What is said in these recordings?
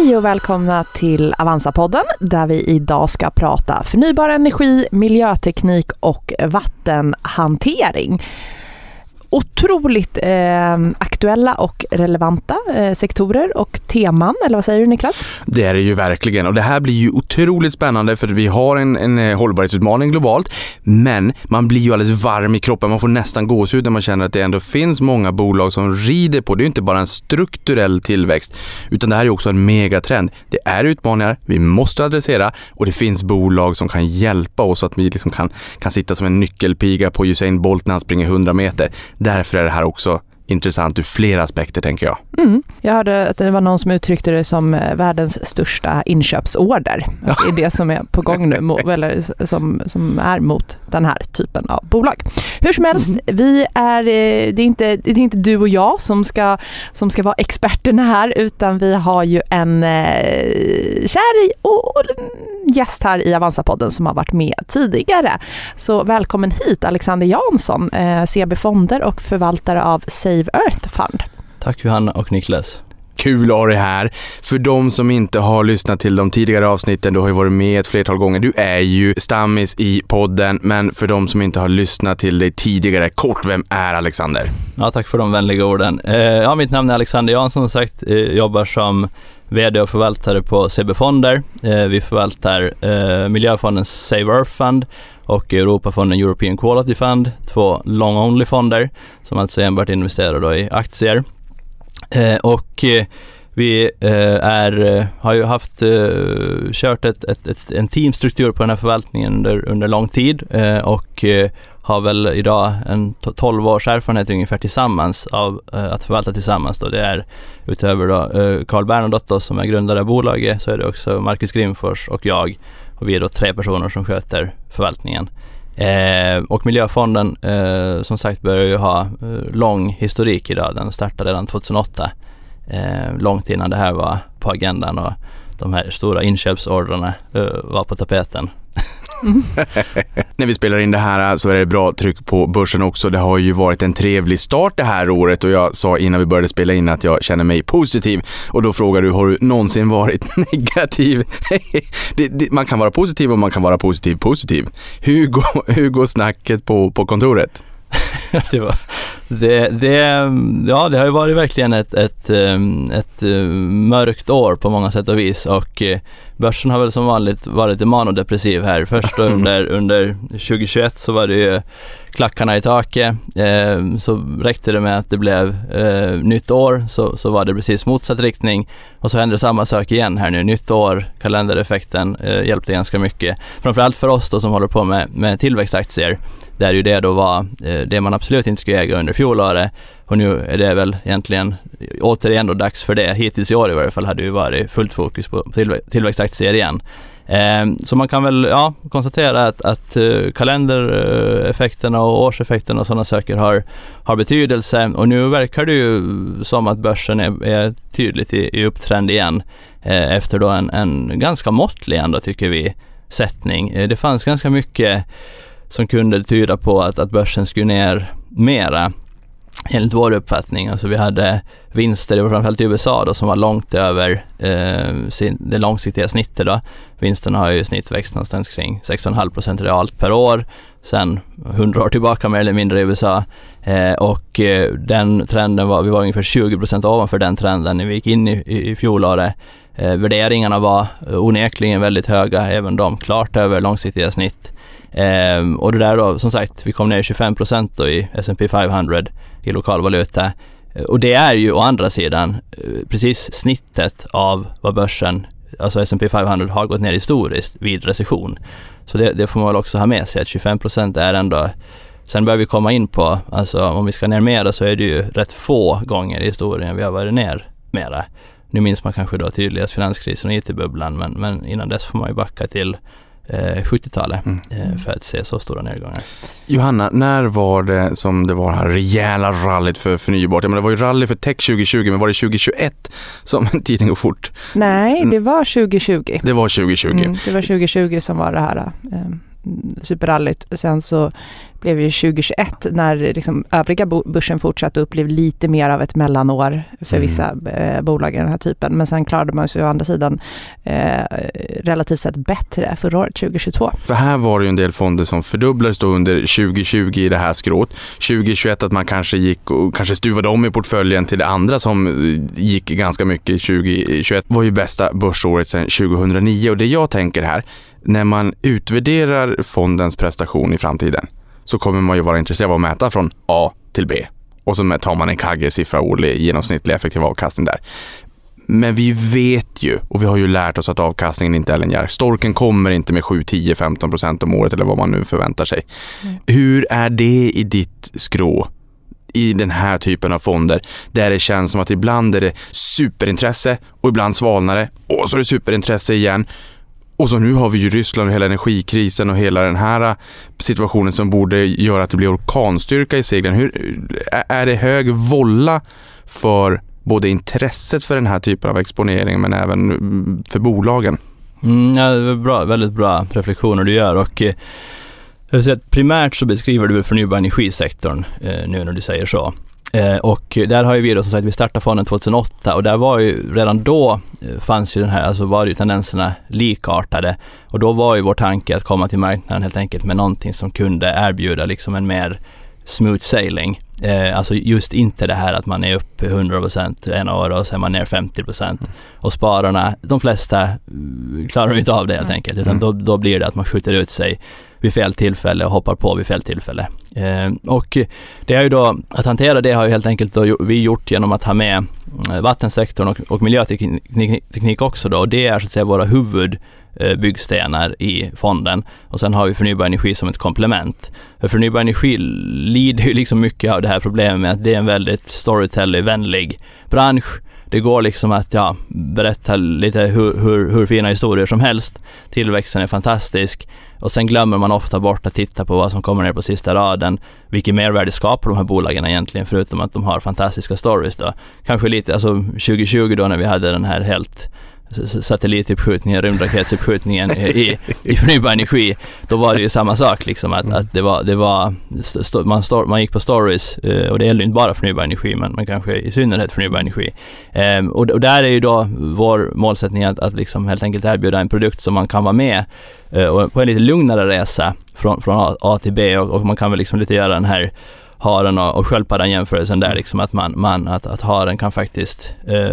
Hej och välkomna till Avanza-podden där vi idag ska prata förnybar energi, miljöteknik och vattenhantering. Otroligt aktuella och relevanta sektorer och teman, eller vad säger du Niklas? Det är det ju verkligen, och det här blir ju otroligt spännande för vi har en hållbarhetsutmaning globalt, men man blir ju alldeles varm i kroppen, man får nästan gåshud när man känner att det ändå finns många bolag som rider på. Det är ju inte bara en strukturell tillväxt, utan det här är också en megatrend. Det är utmaningar vi måste adressera, och det finns bolag som kan hjälpa oss att vi liksom kan sitta som en nyckelpiga på Usain Bolt när han springer 100 meter. Därför är det här också intressant ur flera aspekter, tänker jag. Jag hörde att det var någon som uttryckte det som världens största inköpsorder. Ja. Det är det som är på gång nu, eller som är mot den här typen av bolag. Hur som helst, det är inte du och jag som ska vara experterna här, utan vi har ju en kär och gäst här i Avanza-podden som har varit med tidigare. Så välkommen hit Alexander Jansson, CB Fonder och förvaltare av Save Earth Fund. Tack Johanna och Niklas. Kul att ha dig här. För de som inte har lyssnat till de tidigare avsnitten, du har ju varit med ett flertal gånger. Du är ju stammis i podden, men för de som inte har lyssnat till dig tidigare, kort, vem är Alexander? Ja, tack för de vänliga orden. Mitt namn är Alexander Jansson, som sagt, jobbar som vd och förvaltare på CB Fonder. Vi förvaltar miljöfonden Save Earth Fund och Europafonden European Quality Fund, 2 long-only fonder som alltså enbart investerar då i aktier. Och vi har ju kört en teamstruktur på den här förvaltningen under lång tid och har väl idag en 12 års erfarenhet ungefär tillsammans av att förvalta tillsammans. Då. Det är utöver då Carl Bernadotte som är grundare av bolaget, så är det också Marcus Grimfors och jag, och vi är då 3 personer som sköter förvaltningen. Och miljöfonden som sagt börjar ju ha lång historik idag. Den startade redan 2008, långt innan det här var på agendan och de här stora inköpsordrarna var på tapeten. När vi spelar in det här så är det bra tryck på börsen också. Det har ju varit en trevlig start det här året, och jag sa innan vi började spela in att jag känner mig positiv, och då frågar du, har du någonsin varit negativ? Man kan vara positiv och man kan vara positiv. Hur går snacket på kontoret? Det har ju varit verkligen ett mörkt år på många sätt och vis, och börsen har väl som vanligt varit lite manodepressiv här. Först under 2021 så var det ju klackarna i taket, så räckte det med att det blev nytt år så var det precis motsatt riktning, och så hände samma sak igen här nu. Nytt år, kalendereffekten hjälpte ganska mycket. Framförallt för oss då som håller på med tillväxtaktier, där ju det då var det man absolut inte skulle äga under fjolåret, och nu är det väl egentligen återigen då dags för det. Hittills i år i varje fall hade ju varit fullt fokus på tillväxtaktier igen. Så man kan väl konstatera att kalendereffekterna och årseffekterna och sådana saker har betydelse, och nu verkar det ju som att börsen är tydligt i upptrend igen efter då en ganska måttlig ändå, tycker vi, sättning. Det fanns ganska mycket som kunde tyda på att börsen skulle ner mera, enligt vår uppfattning. Alltså vi hade vinster, det var framförallt i USA då, som var långt över det långsiktiga snittet då. Vinsterna har ju snittväxt någonstans kring 6,5% realt per år sen 100 år tillbaka mer eller mindre i USA. Och den trenden vi var ungefär 20% ovanför den trenden när vi gick in i fjolåret. Värderingarna var onekligen väldigt höga, även de klart över långsiktiga snitt. Och det där då, som sagt, vi kom ner 25% då i S&P 500 i lokal valuta, och det är ju å andra sidan precis snittet av vad börsen, alltså S&P 500, har gått ner historiskt vid recession. Så det får man väl också ha med sig, att 25% är ändå. Sen börjar vi komma in på, alltså om vi ska ner mera, så är det ju rätt få gånger i historien vi har varit ner mera. Nu minns man kanske då tydligast finanskrisen och IT-bubblan, men innan dess får man ju backa till 70-talet för att se så stora nedgångar. Johanna, när var det som det var här rejäla rallyt för förnybart? Men det var ju rally för tech 2020, men var det 2021 som tiden går fort? Nej, det var 2020. Det var 2020. Det var 2020 som var det här superrallyt. Sen så blev ju 2021 när liksom övriga börsen fortsatte upp, blev lite mer av ett mellanår för vissa bolag i den här typen. Men sen klarade man sig å andra sidan relativt sett bättre förra året, 2022. För här var det ju en del fonder som fördubblades då under 2020 i det här skrået. 2021 att man kanske gick och kanske stuvade om i portföljen till det andra som gick ganska mycket. 2021 var ju bästa börsåret sedan 2009, och det jag tänker här, när man utvärderar fondens prestation i framtiden så kommer man ju vara intresserad av att mäta från A till B. Och så tar man en KAGR-siffra, årlig genomsnittlig effektiv avkastning där. Men vi vet ju, och vi har ju lärt oss att avkastningen inte är linjär. Storken kommer inte med 7, 10, 15% om året eller vad man nu förväntar sig. Hur är det i ditt skrå i den här typen av fonder, där det känns som att ibland är det superintresse och ibland svalnar det och så är det superintresse igen? Och så nu har vi ju Ryssland och hela energikrisen och hela den här situationen som borde göra att det blir orkanstyrka i seglen. Hur är det hög volla för både intresset för den här typen av exponering men även för bolagen? Ja, det är bra, väldigt bra reflektioner du gör, och jag vill säga att primärt så beskriver du förnybar energisektorn nu när du säger så. Och där har ju vi då, som sagt, vi startade fonden 2008, och där var ju redan då fanns ju den här, alltså var ju tendenserna likartade, och då var ju vår tanke att komma till marknaden helt enkelt med någonting som kunde erbjuda liksom en mer smooth sailing. Alltså just inte det här att man är upp 100% en år och sen är man ner 50%. Och spararna, de flesta klarar inte av det helt enkelt, utan då blir det att man skjuter ut sig vid fel tillfälle och hoppar på vid fel tillfälle. Och det är ju då, att hantera det har ju helt enkelt då vi gjort genom att ha med vattensektorn och miljöteknik också då, och det är så att säga våra huvudbyggstenar i fonden, och sen har vi förnybar energi som ett komplement. För förnybar energi lider ju liksom mycket av det här problemet med att det är en väldigt storytelling-vänlig bransch. Det går liksom att berätta lite hur fina historier som helst. Tillväxten är fantastisk, och sen glömmer man ofta bort att titta på vad som kommer ner på sista raden. Vilket mervärde skapar de här bolagen egentligen, förutom att de har fantastiska stories då. Kanske lite, alltså 2020 då när vi hade den här helt satellituppskjutningen, rymdraketsuppskjutningen i förnybar energi, då var det ju samma sak liksom, att man gick på stories, och det gäller inte bara förnybar energi men kanske i synnerhet förnybar energi, och där är ju då vår målsättning att liksom helt enkelt erbjuda en produkt som man kan vara med och på en lite lugnare resa från A till B, och man kan väl liksom lite göra den här haren och sköldpaddan jämförelsen där, liksom att haren kan faktiskt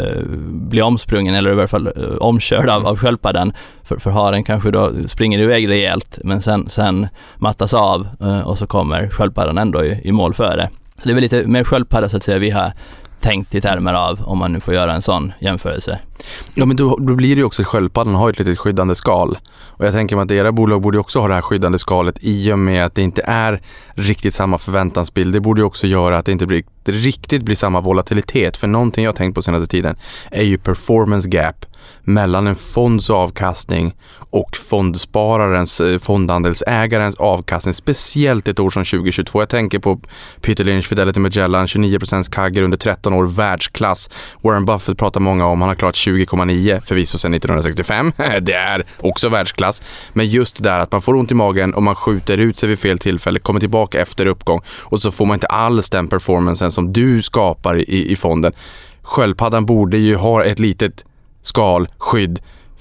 bli omsprungen eller i alla fall omkörd av sköldpaddan, för haren kanske då springer iväg rejält men sen mattas av, och så kommer sköldpaddan ändå i mål före. Så det är väl lite mer sköldpadda så att säga vi har tänkt i termer av, om man nu får göra en sån jämförelse. Ja, men då blir det ju också, sköldpaddan har ett litet skyddande skal. Och jag tänker mig att era bolag borde också ha det här skyddande skalet, i och med att det inte är riktigt samma förväntansbild. Det borde ju också göra att det inte riktigt blir samma volatilitet. För någonting jag har tänkt på senaste tiden är ju performance gap mellan en fonds avkastning och fondspararens, fondandelsägarens avkastning, speciellt ett år som 2022. Jag tänker på Peter Lynch, Fidelity Magellan, 29% KAGR under 13 år, världsklass. Warren Buffett pratar många om, han har klarat 20,9 förvisso sedan 1965. Det är också världsklass. Men just det där att man får ont i magen och man skjuter ut sig vid fel tillfälle, kommer tillbaka efter uppgång, och så får man inte alls den performancen som du skapar i fonden. Sköldpaddan borde ju ha ett litet skalskydd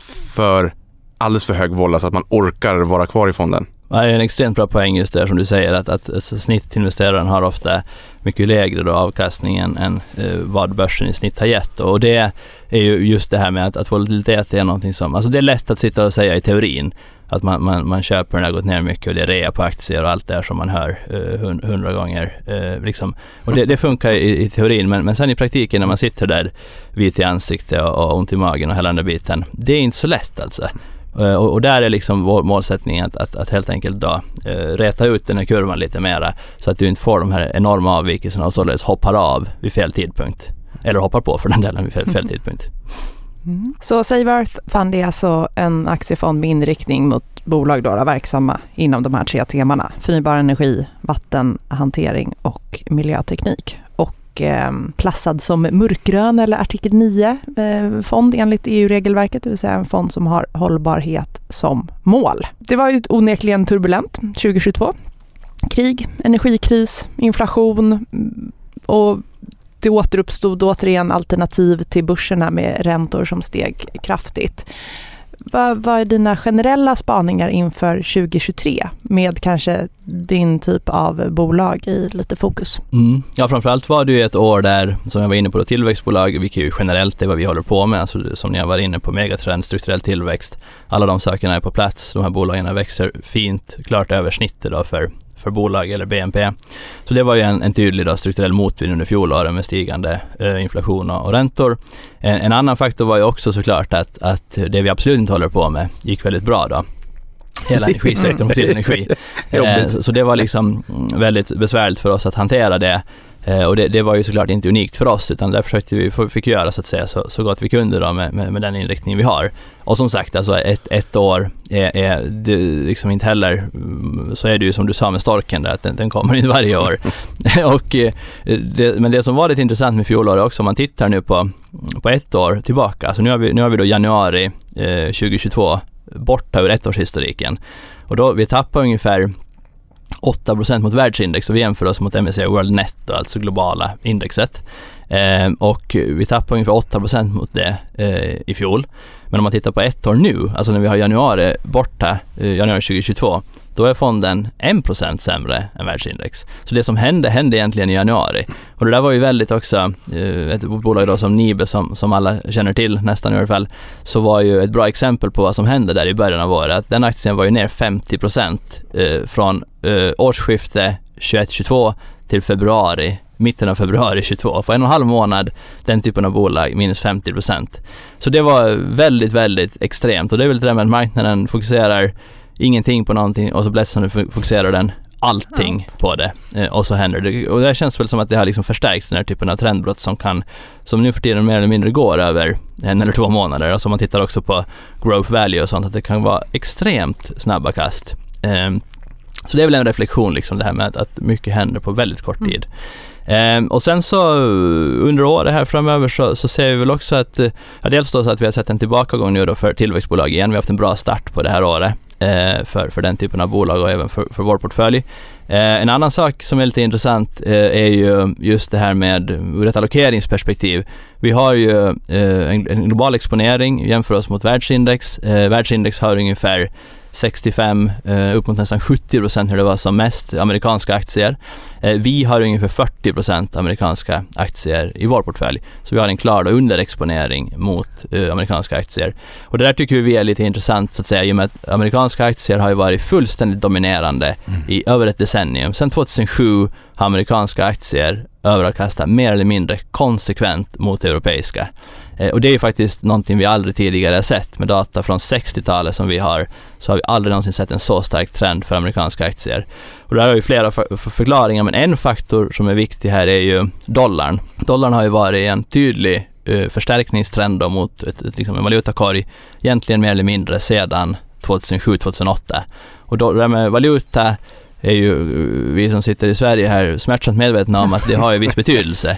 för alldeles för hög volla så att man orkar vara kvar i fonden. Ja, det är en extremt bra poäng just där som du säger, att snittinvesteraren har ofta mycket lägre då avkastning än vad börsen i snitt har gett. Och det är ju just det här med att volatilitet är någonting som, alltså det är lätt att sitta och säga i teorin att man köper när det har gått ner mycket och det är rea på aktier och allt det som man hör 100 gånger liksom. Och det funkar i teorin, men sen i praktiken när man sitter där vit i ansiktet och ont i magen och hela den där biten, det är inte så lätt alltså. Och där är liksom vår målsättning att helt enkelt då räta ut den här kurvan lite mera, så att du inte får de här enorma avvikelserna och således hoppar av vid fel tidpunkt. Eller hoppar på för den delen vid fel tidpunkt. Så SaveEarth Fund är alltså en aktiefond med inriktning mot bolag då verksamma inom de här 3 temana: förnybar energi, vattenhantering och miljöteknik. Och klassad som mörkgrön eller artikel 9 fond enligt EU-regelverket, det vill säga en fond som har hållbarhet som mål. Det var ju onekligen turbulent 2022. krig, energikris, inflation och det återuppstod återigen alternativ till börserna med räntor som steg kraftigt. Vad är dina generella spaningar inför 2023 med kanske din typ av bolag i lite fokus? Ja, framförallt var det ju ett år där, som jag var inne på, tillväxtbolag, vilket ju generellt är vad vi håller på med, alltså som ni har varit inne på, megatrend, strukturell tillväxt, alla de sakerna är på plats, de här bolagen växer fint, klart över snittet då för bolag eller BNP. Så det var ju en tydlig då, strukturell motvind under fjolåret med stigande inflation och räntor. En annan faktor var ju också såklart att det vi absolut inte håller på med gick väldigt bra då. Hela energisektorn och energi. Så det var liksom väldigt besvärligt för oss att hantera det. Och det var ju såklart inte unikt för oss, utan där försökte vi fick göra så att säga så gott vi kunde då med den inriktning vi har. Och som sagt, alltså ett år är det liksom inte heller, så är det ju som du sa med storken där, att den kommer inte varje år. Men det som var lite intressant med fjolåret också, om man tittar nu på ett år tillbaka, alltså nu har vi då januari 2022 borta ur ettårshistoriken. Och då vi tappar ungefär 8% mot världsindex och vi jämför oss mot MSCI World Net, alltså globala indexet. Och vi tappar ungefär 8% mot det i fjol. Men om man tittar på ett år nu, alltså när vi har januari borta, januari 2022, då är fonden 1% sämre än världsindex. Så det som hände egentligen i januari. Och det där var ju väldigt också, ett bolag då som Nibe som alla känner till nästan i alla fall, så var ju ett bra exempel på vad som hände där i början av året. Att den aktien var ju ner 50% från årsskifte 21-22 till mitten av februari 22. På 1,5 månad, den typen av bolag, minus 50%. Så det var väldigt, väldigt extremt. Och det är väl det där med att marknaden fokuserar ingenting på någonting och så plötsligt fokuserar den allting på det. Och så händer det. Och det känns väl som att det har liksom förstärkts, den här typen av trendbrott som nu för tiden mer eller mindre går över 1 eller 2 månader. Alltså man tittar också på growth value och sånt, att det kan vara extremt snabba kast. Så det är väl en reflektion liksom, det här med att mycket händer på väldigt kort tid. Och sen så under året här framöver så ser vi väl också att dels då så att vi har sett en tillbakagång nu då för tillväxtbolag igen. Vi har haft en bra start på det här året för den typen av bolag och även för vår portfölj. En annan sak som är lite intressant är ju just det här med ur ett allokeringsperspektiv. Vi har ju en global exponering, jämför oss mot världsindex. Världsindex har ungefär 65, upp mot nästan 70% när det var som mest amerikanska aktier. Vi har ungefär 40% amerikanska aktier i vår portfölj. Så vi har en klar underexponering mot amerikanska aktier. Och det där tycker vi är lite intressant så att säga, i och med att amerikanska aktier har ju varit fullständigt dominerande i över ett decennium. Sedan 2007 har amerikanska aktier överavkastat mer eller mindre konsekvent mot europeiska. Och det är ju faktiskt någonting vi aldrig tidigare har sett. Med data från 60-talet som vi har, så har vi aldrig någonsin sett en så stark trend för amerikanska aktier. Och där har ju flera förklaringar, men en faktor som är viktig här är ju dollarn. Dollarn har ju varit en tydlig förstärkningstrend då mot liksom en valutakorg, egentligen mer eller mindre sedan 2007-2008. Och då, det här med valuta är ju vi som sitter i Sverige här smärtsamt medvetna om att det har ju viss betydelse.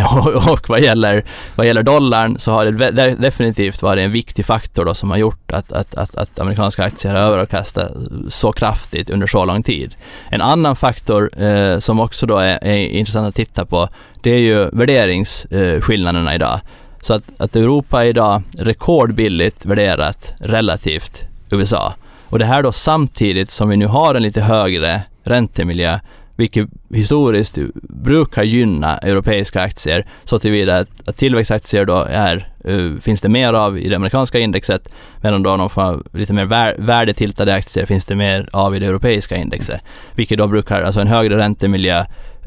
Och vad gäller dollarn så har det definitivt varit en viktig faktor då som har gjort att amerikanska aktier har överavkastat så kraftigt under så lång tid. En annan faktor som också då är intressant att titta på, det är ju värderingsskillnaderna idag. Så att Europa är idag rekordbilligt värderat relativt USA. Och det här då samtidigt som vi nu har en lite högre räntemiljö, vilket historiskt brukar gynna europeiska aktier, så tillvida att tillväxtaktier då finns det mer av i det amerikanska indexet, medan då de får lite mer värdetiltade aktier finns det mer av i det europeiska indexet, vilket då brukar, alltså en högre räntemiljö,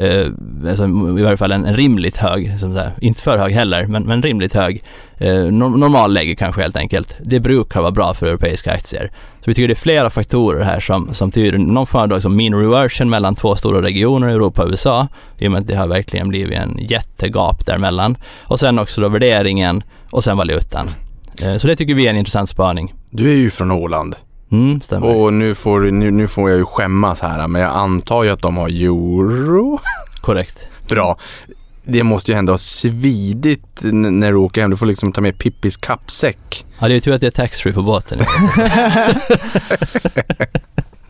alltså i varje fall en rimligt hög, inte för hög heller, men rimligt hög normalläge kanske helt enkelt, det brukar vara bra för europeiska aktier. Så vi tycker det är flera faktorer här som tyder någon form av liksom mean reversion mellan två stora regioner, Europa och USA, i och med att det har verkligen blivit en jättegap däremellan. Och sen också då värderingen och sen valutan. Så det tycker vi är en intressant spaning. Du är ju från Åland. Stämmer. Och nu får jag ju skämmas här, men jag antar ju att de har euro. Korrekt. Bra. Det måste ju ändå ha svidigt när du åker hem. Du får liksom ta med Pippis kappsäck. Ja, det är ju tur att det är tax-free på båten.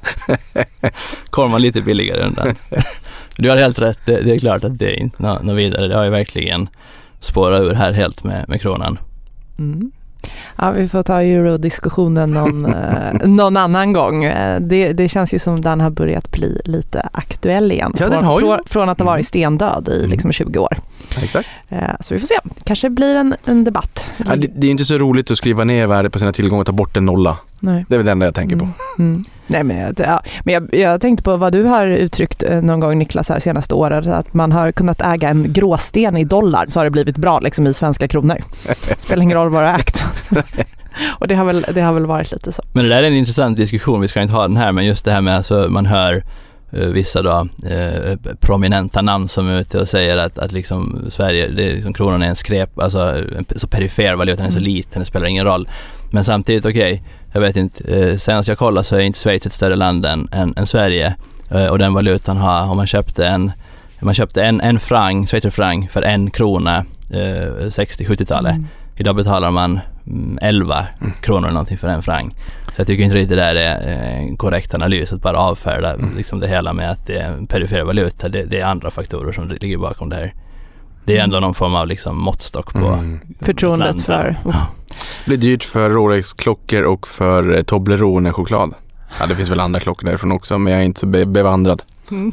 kommer man lite billigare undan. Du har helt rätt, det är klart att det är inte något vidare. Det har ju verkligen spårat ur här helt med kronan. Mm. Ja, vi får ta eurodiskussionen någon annan gång. Det känns ju som den har börjat bli lite aktuell igen. Ja, från att ha varit stendöd i liksom 20 år. Exakt. Så vi får se. Kanske blir en debatt. Ja, det är inte så roligt att skriva ner värdet på sina tillgångar och ta bort en nolla. Nej. Det är väl det enda jag tänker på. Nej, men jag tänkte på vad du har uttryckt någon gång, Niklas, här senaste året, att man har kunnat äga en gråsten i dollar, så har det blivit bra liksom i svenska kronor. Spelar ingen roll vad det är ägt. Och det har väl varit lite så. Men det där är en intressant diskussion, vi ska inte ha den här, men just det här med alltså, man hör vissa då, prominenta namn som är ute och säger att liksom Sverige, det är liksom, kronan är en skräp, alltså så perifer valutan är så liten, det spelar ingen roll. Men samtidigt, okej, jag vet inte, senast jag kollade så är inte Schweiz ett större land än Sverige, och den valutan har, om man köpte en franc, schweizerfranc för 1 krona 60-70-talet. Idag betalar man 11 kronor eller någonting för 1 franc. Så jag tycker inte riktigt det där är en korrekt analys, att bara avfärda liksom det hela med att det är en perifer valuta. Det är andra faktorer som ligger bakom det här. Det är ändå någon form av liksom måttstock på förtroendet för. Det blir dyrt för Rolex-klockor och för Toblerone-choklad. Ja, det finns väl andra klockor därifrån också, men jag är inte så bevandrad.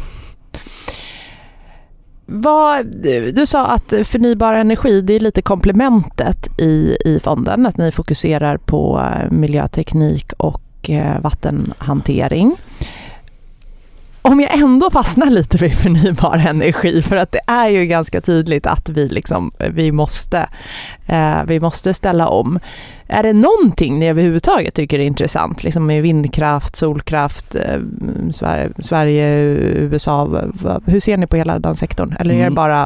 Du sa att förnybar energi, det är lite komplementet i fonden, att ni fokuserar på miljöteknik och vattenhantering. Om jag ändå fastnar lite vid förnybar energi, för att det är ju ganska tydligt att vi måste ställa om. Är det någonting ni överhuvudtaget tycker är intressant, liksom med vindkraft, solkraft, Sverige, USA? Hur ser ni på hela den sektorn? Eller är det bara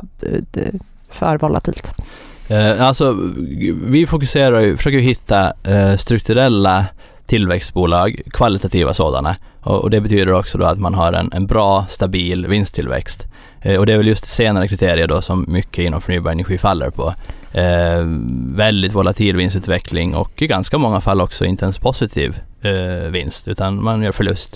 för volatilt? Alltså, vi försöker hitta strukturella tillväxtbolag, kvalitativa sådana. Och det betyder också då att man har en bra, stabil vinsttillväxt. Och det är väl just senare kriterier då som mycket inom förnybar energi faller på. Väldigt volatil vinstutveckling och i ganska många fall också inte ens positiv vinst, utan man gör förlust.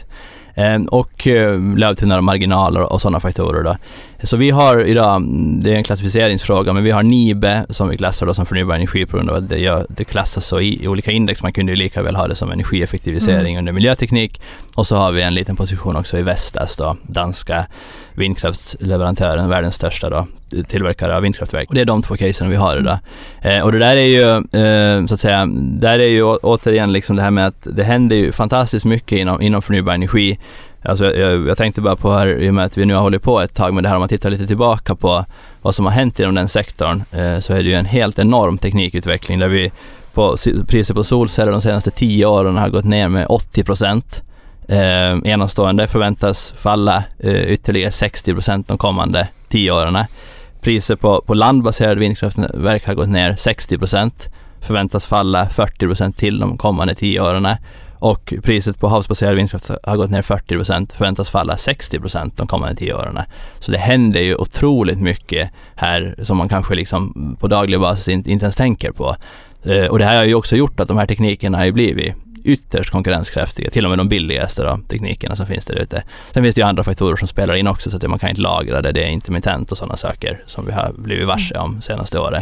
Och lövtunnare marginaler och sådana faktorer då. Så vi har idag, det är en klassificeringsfråga, men vi har NIBE som vi klassar då som förnybar energi på grund av att det klassas så i olika index. Man kunde ju lika väl ha det som energieffektivisering under miljöteknik. Och så har vi en liten position också i Vestas då, danska vindkraftsleverantören, världens största då, tillverkare av vindkraftverk. Och det är de 2 casen vi har idag. Och det där är ju så att säga, där är ju återigen liksom det här med att det händer ju fantastiskt mycket inom förnybar energi. Alltså jag tänkte bara på här, i och med att vi nu har hållit på ett tag med det här, om man tittar lite tillbaka på vad som har hänt inom den sektorn, så är det ju en helt enorm teknikutveckling där vi priser på solceller de senaste 10 åren har gått ner med 80%. Enastående, förväntas falla ytterligare 60% de kommande 10 åren. Priser på landbaserade vindkraftverk har gått ner 60%, förväntas falla 40% till de kommande 10 åren. Och priset på havsbaserad vindkraft har gått ner 40%, förväntas falla 60% de kommande 10 åren. Så det händer ju otroligt mycket här som man kanske liksom på daglig basis inte ens tänker på. Och det här har ju också gjort att de här teknikerna har ju blivit ytterst konkurrenskraftiga, till och med de billigaste då, teknikerna som finns där ute. Sen finns det ju andra faktorer som spelar in också, så att man kan inte lagra det är intermittent och sådana saker som vi har blivit varse om senaste året.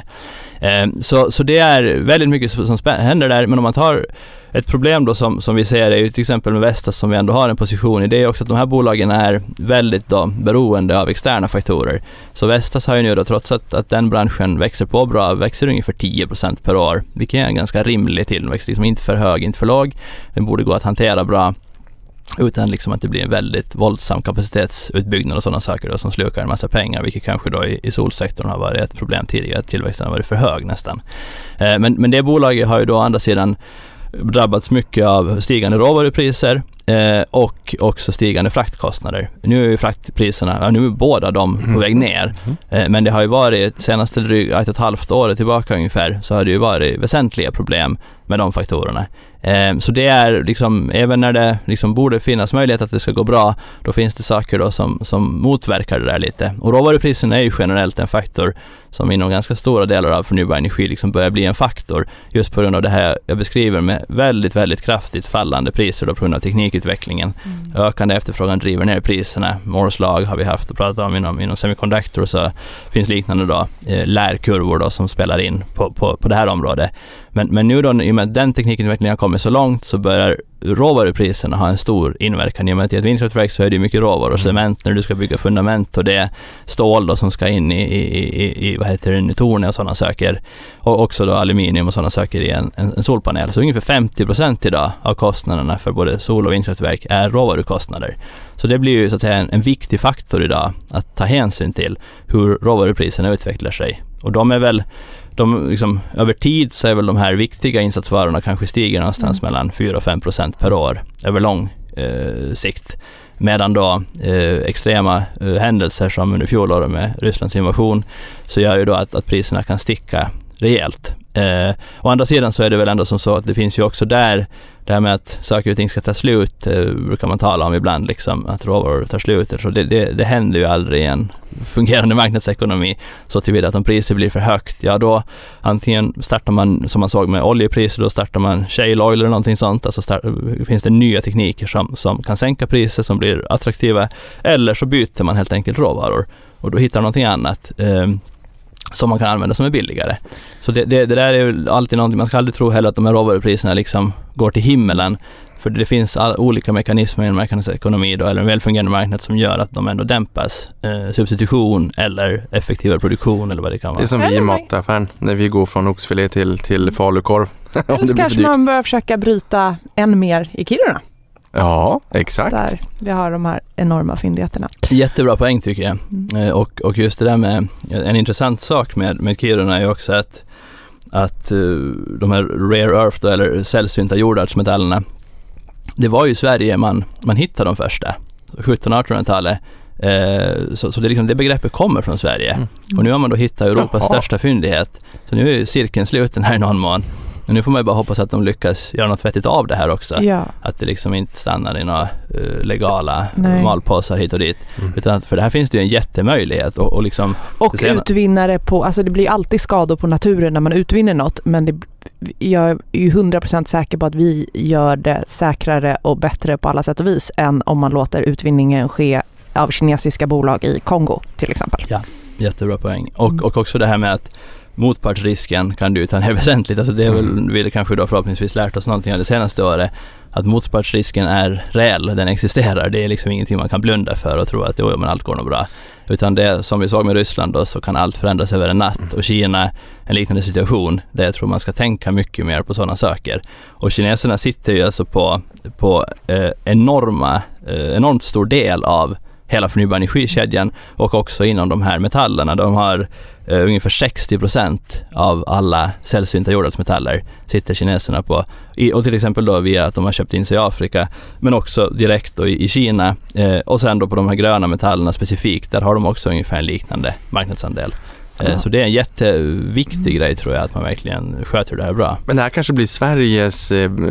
Så det är väldigt mycket som händer där, men om man tar ett problem då som vi ser är ju till exempel med Vestas som vi ändå har en position i, det är också att de här bolagen är väldigt då beroende av externa faktorer. Så Vestas har ju nu då, trots att den branschen växer på bra, växer ungefär 10% per år, vilket är en ganska rimlig tillväxt, liksom inte för hög, inte för låg. Den borde gå att hantera bra utan liksom att det blir en väldigt våldsam kapacitetsutbyggnad och sådana saker då, som slukar en massa pengar, vilket kanske då i solsektorn har varit ett problem tidigare, att tillväxten har varit för hög nästan. Men det bolaget har ju då å andra sidan drabbats mycket av stigande råvarupriser och också stigande fraktkostnader. Nu är ju fraktpriserna, nu är båda de på väg ner. Men det har ju varit senaste drygt 1,5 år tillbaka ungefär, så har det ju varit väsentliga problem med de faktorerna. Så det är liksom, även när det liksom borde finnas möjlighet att det ska gå bra, då finns det saker då som motverkar det där lite. Och råvarupriserna är ju generellt en faktor som inom ganska stora delar av förnybar energi liksom börjar bli en faktor, just på grund av det här jag beskriver med väldigt, väldigt kraftigt fallande priser då på grund av teknik teknikutvecklingen. Ökande efterfrågan driver ner priserna. Moore's lag har vi haft och pratat om inom semiconductor, så finns liknande då lärkurvor då som spelar in på det här området. Men nu då, i och med att den teknikutvecklingen har kommit så långt, så börjar råvarupriserna ha en stor inverkan. I och med att i ett vindkraftverk så är det mycket råvaror, cement när du ska bygga fundament, och det är stål då som ska in i vad heter det, tornet och sådana saker. Och också då aluminium och sådana saker i en solpanel. Så ungefär 50% idag av kostnaderna för både sol- och vindkraftverk är råvarukostnader. Så det blir ju så att säga en viktig faktor idag att ta hänsyn till hur råvarupriserna utvecklar sig. Och de är väl liksom, över tid så är väl de här viktiga insatsvarorna kanske stiger någonstans mellan 4-5% per år över lång sikt. Medan då extrema händelser som under fjolåret med Rysslands invasion, så gör ju då att priserna kan sticka rejält. Å andra sidan så är det väl ändå som så att det finns ju också där det här med att saker och ting ska ta slut, brukar man tala om ibland, liksom, att råvaror tar slut. Så det händer ju aldrig i en fungerande marknadsekonomi, så tillvida att om priset blir för högt, ja då antingen startar man, som man såg med oljepriser, då startar man shale oil eller någonting sånt, alltså finns det nya tekniker som kan sänka priser, som blir attraktiva, eller så byter man helt enkelt råvaror och då hittar man någonting annat som man kan använda som är billigare. Så det där är ju alltid någonting, man ska aldrig tro heller att de här råvarupriserna liksom går till himmelen, för det finns olika mekanismer i en marknadsekonomi då, eller en välfungerande marknad, som gör att de ändå dämpas. Substitution eller effektivare produktion eller vad det kan vara. Det är som vi i mataffären när vi går från oxfilé till falukorv. Eller så kanske man börjar försöka bryta än mer i Kiruna. Ja, exakt. Där vi har de här enorma fyndigheterna. Jättebra poäng tycker jag. Och just det där med en intressant sak med Kiruna är ju också att de här rare earth då, eller sällsynta jordartsmetallerna, det var ju i Sverige man hittade de första 1700-1800-talet. Så det, liksom, det begreppet kommer från Sverige. Och nu har man då hittat Europas största fyndighet. Så nu är ju cirkeln sluten här i någon mån. Och nu får man ju bara hoppas att de lyckas göra något vettigt av det här också. Ja. Att det liksom inte stannar i några legala malpåsar hit och dit. Utan för det här finns det ju en jättemöjlighet. Och utvinnare på, alltså det blir alltid skador på naturen när man utvinner något, men jag är ju 100% säker på att vi gör det säkrare och bättre på alla sätt och vis än om man låter utvinningen ske av kinesiska bolag i Kongo till exempel. Ja, jättebra poäng. Och också det här med att motpartsrisken kan du ta ner väsentligt. Alltså det är väl, vi kanske då förhoppningsvis lärt oss någonting av det senaste året, att motpartsrisken är reell, den existerar. Det är liksom ingenting man kan blunda för och tro att men allt går nog bra. Utan det som vi såg med Ryssland då, så kan allt förändras över en natt. Och Kina, en liknande situation där jag tror man ska tänka mycket mer på sådana saker. Och kineserna sitter ju alltså på enormt stor del av hela förnybara energikedjan och också inom de här metallerna. De har ungefär 60% av alla sällsynta jordartsmetaller sitter kineserna på. Och till exempel då via att de har köpt in sig i Afrika, men också direkt då i Kina. Och sen då på de här gröna metallerna specifikt, där har de också ungefär en liknande marknadsandel. Så det är en jätteviktig grej tror jag, att man verkligen sköter det här bra. Men det här kanske blir Sveriges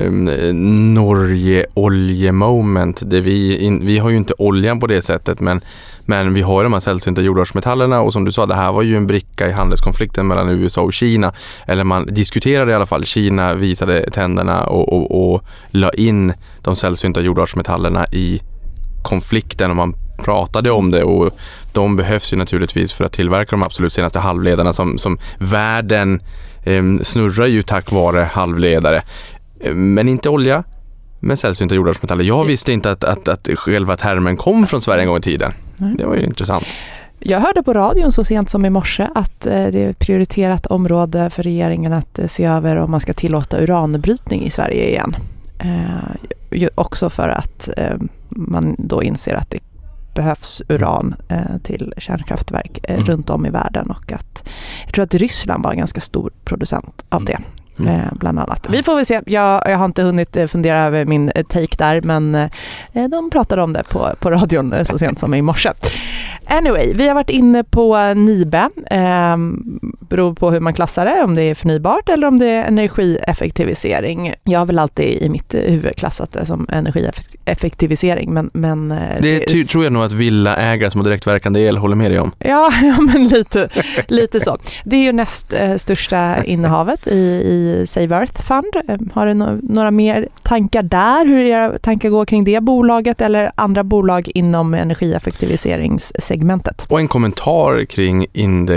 Norge-olje-moment. Vi har ju inte oljan på det sättet, men vi har de här sällsynta jordartsmetallerna, och som du sa, det här var ju en bricka i handelskonflikten mellan USA och Kina. Eller man diskuterade i alla fall. Kina visade tänderna och la in de sällsynta jordartsmetallerna i konflikten, och man pratade om det, och de behövs ju naturligtvis för att tillverka de absolut senaste halvledarna som världen snurrar ju tack vare halvledare. Men inte olja, men sällsynta jordartsmetaller. Jag visste inte att själva termen kom från Sverige en gång i tiden. Det var ju intressant. Jag hörde på radion så sent som i morse att det är ett prioriterat område för regeringen att se över om man ska tillåta uranbrytning i Sverige igen. Också för att man då inser att det behövs uran till kärnkraftverk runt om i världen, och att jag tror att Ryssland var en ganska stor producent av det. Bland annat. Vi får väl se. Jag har inte hunnit fundera över min take där, men de pratade om det på radion så sent som i morse. Anyway, vi har varit inne på NIBE. Beror på hur man klassar det, om det är förnybart eller om det är energieffektivisering. Jag har väl alltid i mitt huvud klassat det som energieffektivisering, men det tror jag nog att villaägare som har direktverkande el håller med dig om. Ja, men lite så. Det är ju näst största innehavet i Save Earth Fund. Har du några mer tankar där? Hur era tankar går kring det bolaget eller andra bolag inom energieffektiviseringssegmentet? Och en kommentar kring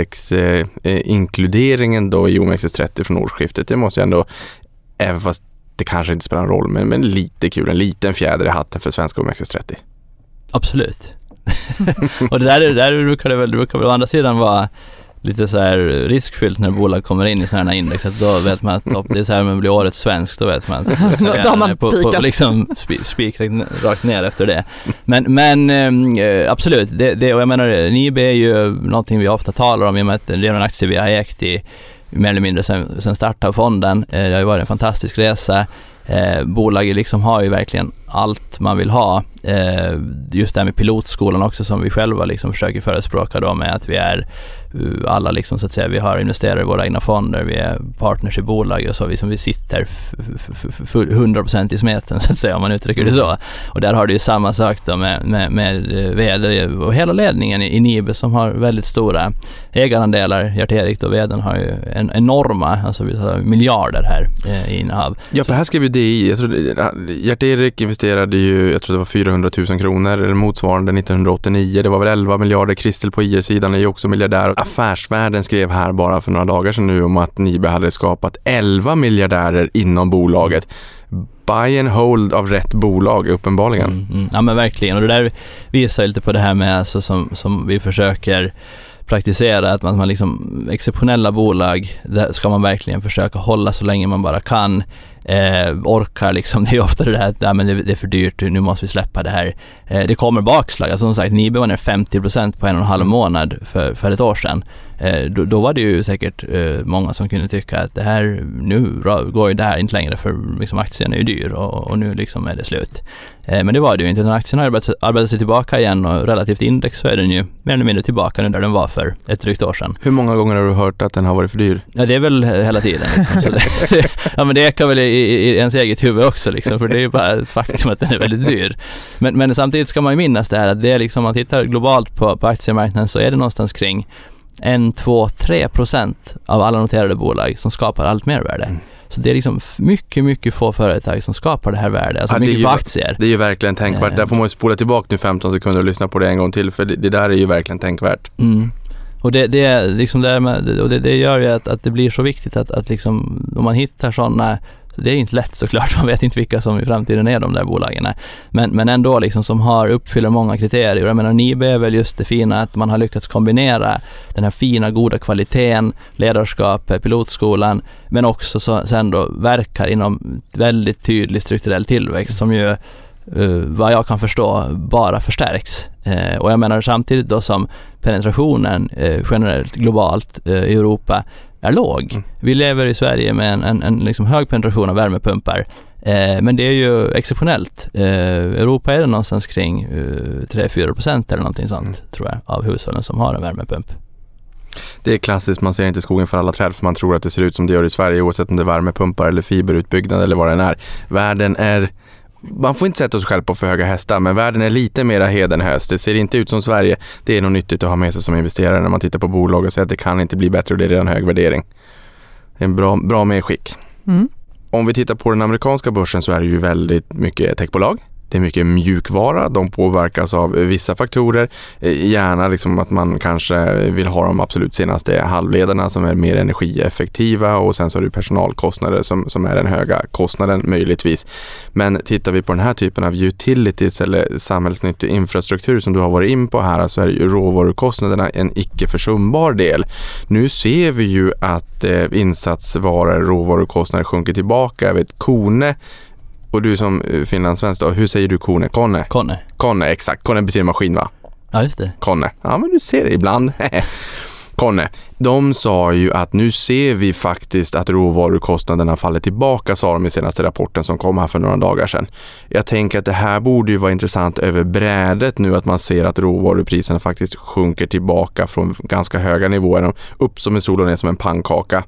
indexinkluderingen då i OMXS30 från årsskiftet. Det måste jag ändå, även fast det kanske inte spelar en roll, men lite kul, en liten fjäder i hatten för svenska OMXS30. Absolut. Och det där brukar väl å andra sidan vara lite så här riskfyllt när bolag kommer in i sådana här index, att då vet man att det är så här man blir årets svensk, då vet man att då har man på liksom spik rakt ner efter det. Men absolut, det, och jag menar, NIBE är ju någonting vi ofta talar om i och med att det är en aktie vi har ägt i mer eller mindre sen start av fonden. Det har ju varit en fantastisk resa. Bolaget liksom har ju verkligen allt man vill ha. Just det här med pilotskolan också som vi själva liksom försöker förespråka då, med att vi är alla liksom så att säga, vi har investerare i våra egna fonder, vi är partners i bolag och så, vi sitter 100% i smeten så att säga, om man uttrycker det så. Och där har du ju samma sak då med vd och hela ledningen i NIBE som har väldigt stora ägarandelar. Gert-Erik och vdn har ju en enorma, alltså vi har miljarder här i innehav. Ja, för här ska vi DI. Gert-Erik investerade ju, jag tror det var 400 000 kronor eller motsvarande 1989. Det var väl 11 miljarder. Kristel på IE-sidan är ju också miljardär. Affärsvärlden skrev här bara för några dagar sedan nu om att NIBE hade skapat 11 miljardärer inom bolaget. Buy and hold av rätt bolag uppenbarligen. Ja men verkligen, och det där visar lite på det här med alltså, som vi försöker praktisera, att man liksom exceptionella bolag, där ska man verkligen försöka hålla så länge man bara kan. Orkar liksom, det är ofta det här att men det är för dyrt, nu måste vi släppa det här. Det kommer bakslag, alltså som sagt, NIBE var ner 50% på 1,5 månad för ett år sedan. Då var det ju säkert många som kunde tycka att det här, nu går ju det här inte längre för liksom, aktien är ju dyr och nu liksom är det slut. Men det var det ju inte. När aktien har arbetat sig tillbaka igen och relativt index så är den ju mer eller mindre tillbaka nu där den var för ett drygt år sedan. Hur många gånger har du hört att den har varit för dyr? Ja, det är väl hela tiden. Liksom. Så ja, men det ekar väl i ens eget huvud också, liksom, för det är ju bara ett faktum att den är väldigt dyr. Men samtidigt ska man ju minnas det här att det är liksom, om man tittar globalt på aktiemarknaden så är det någonstans kring 1-2-3% av alla noterade bolag som skapar allt mer värde. Så det är liksom mycket få företag som skapar det här värdet, alltså mycket för aktier. Det är ju verkligen tänkvärt. Där får man ju spola tillbaka nu 15 sekunder och lyssna på det en gång till, för det där är ju verkligen tänkvärt. Och det är liksom där med, och det gör ju att det blir så viktigt att liksom, om man hittar sådana, det är inte lätt såklart, man vet inte vilka som i framtiden är de där bolagen. Men ändå liksom som uppfyller många kriterier. Jag menar, NIBE är väl just det fina att man har lyckats kombinera den här fina, goda kvaliteten, ledarskapet, pilotskolan, men också sen då verkar inom väldigt tydlig strukturell tillväxt som ju vad jag kan förstå bara förstärks. Och jag menar samtidigt då som penetrationen generellt globalt i Europa är låg. Vi lever i Sverige med en liksom hög penetration av värmepumpar. Men det är ju exceptionellt. Europa är det någonstans kring 3-4% eller någonting sånt, tror jag, av hushållen som har en värmepump. Det är klassiskt, man ser inte skogen för alla träd för man tror att det ser ut som det gör i Sverige oavsett om det är värmepumpar eller fiberutbyggnad eller vad den är. Världen är, man får inte sätta oss själv på för höga hästar, men världen är lite mera hedenhöst. Det ser inte ut som Sverige. Det är nog nyttigt att ha med sig som investerare när man tittar på bolag och säger att det kan inte bli bättre och det är redan hög värdering. Det är en bra medskick. Om vi tittar på den amerikanska börsen så är det ju väldigt mycket techbolag. Det är mycket mjukvara, de påverkas av vissa faktorer. Gärna liksom att man kanske vill ha de absolut senaste halvledarna som är mer energieffektiva, och sen så är det personalkostnader som är den höga kostnaden möjligtvis. Men tittar vi på den här typen av utilities eller samhällsnyttig infrastruktur som du har varit in på här, så är ju råvarukostnaderna en icke försumbar del. Nu ser vi ju att insatsvaror, råvarukostnader sjunker tillbaka. Jag vet, Kone. Och du som finlandssvensk då, hur säger du Kone? Kone, exakt. Kone betyder maskin, va? Ja, just det. Kone. Ja, men du ser det ibland. Conne, de sa ju att nu ser vi faktiskt att råvarukostnaderna faller tillbaka, sa de i senaste rapporten som kom här för några dagar sedan. Jag tänker att det här borde ju vara intressant över brädet nu, att man ser att råvarupriserna faktiskt sjunker tillbaka från ganska höga nivåer, upp som en sol och ner som en pannkaka.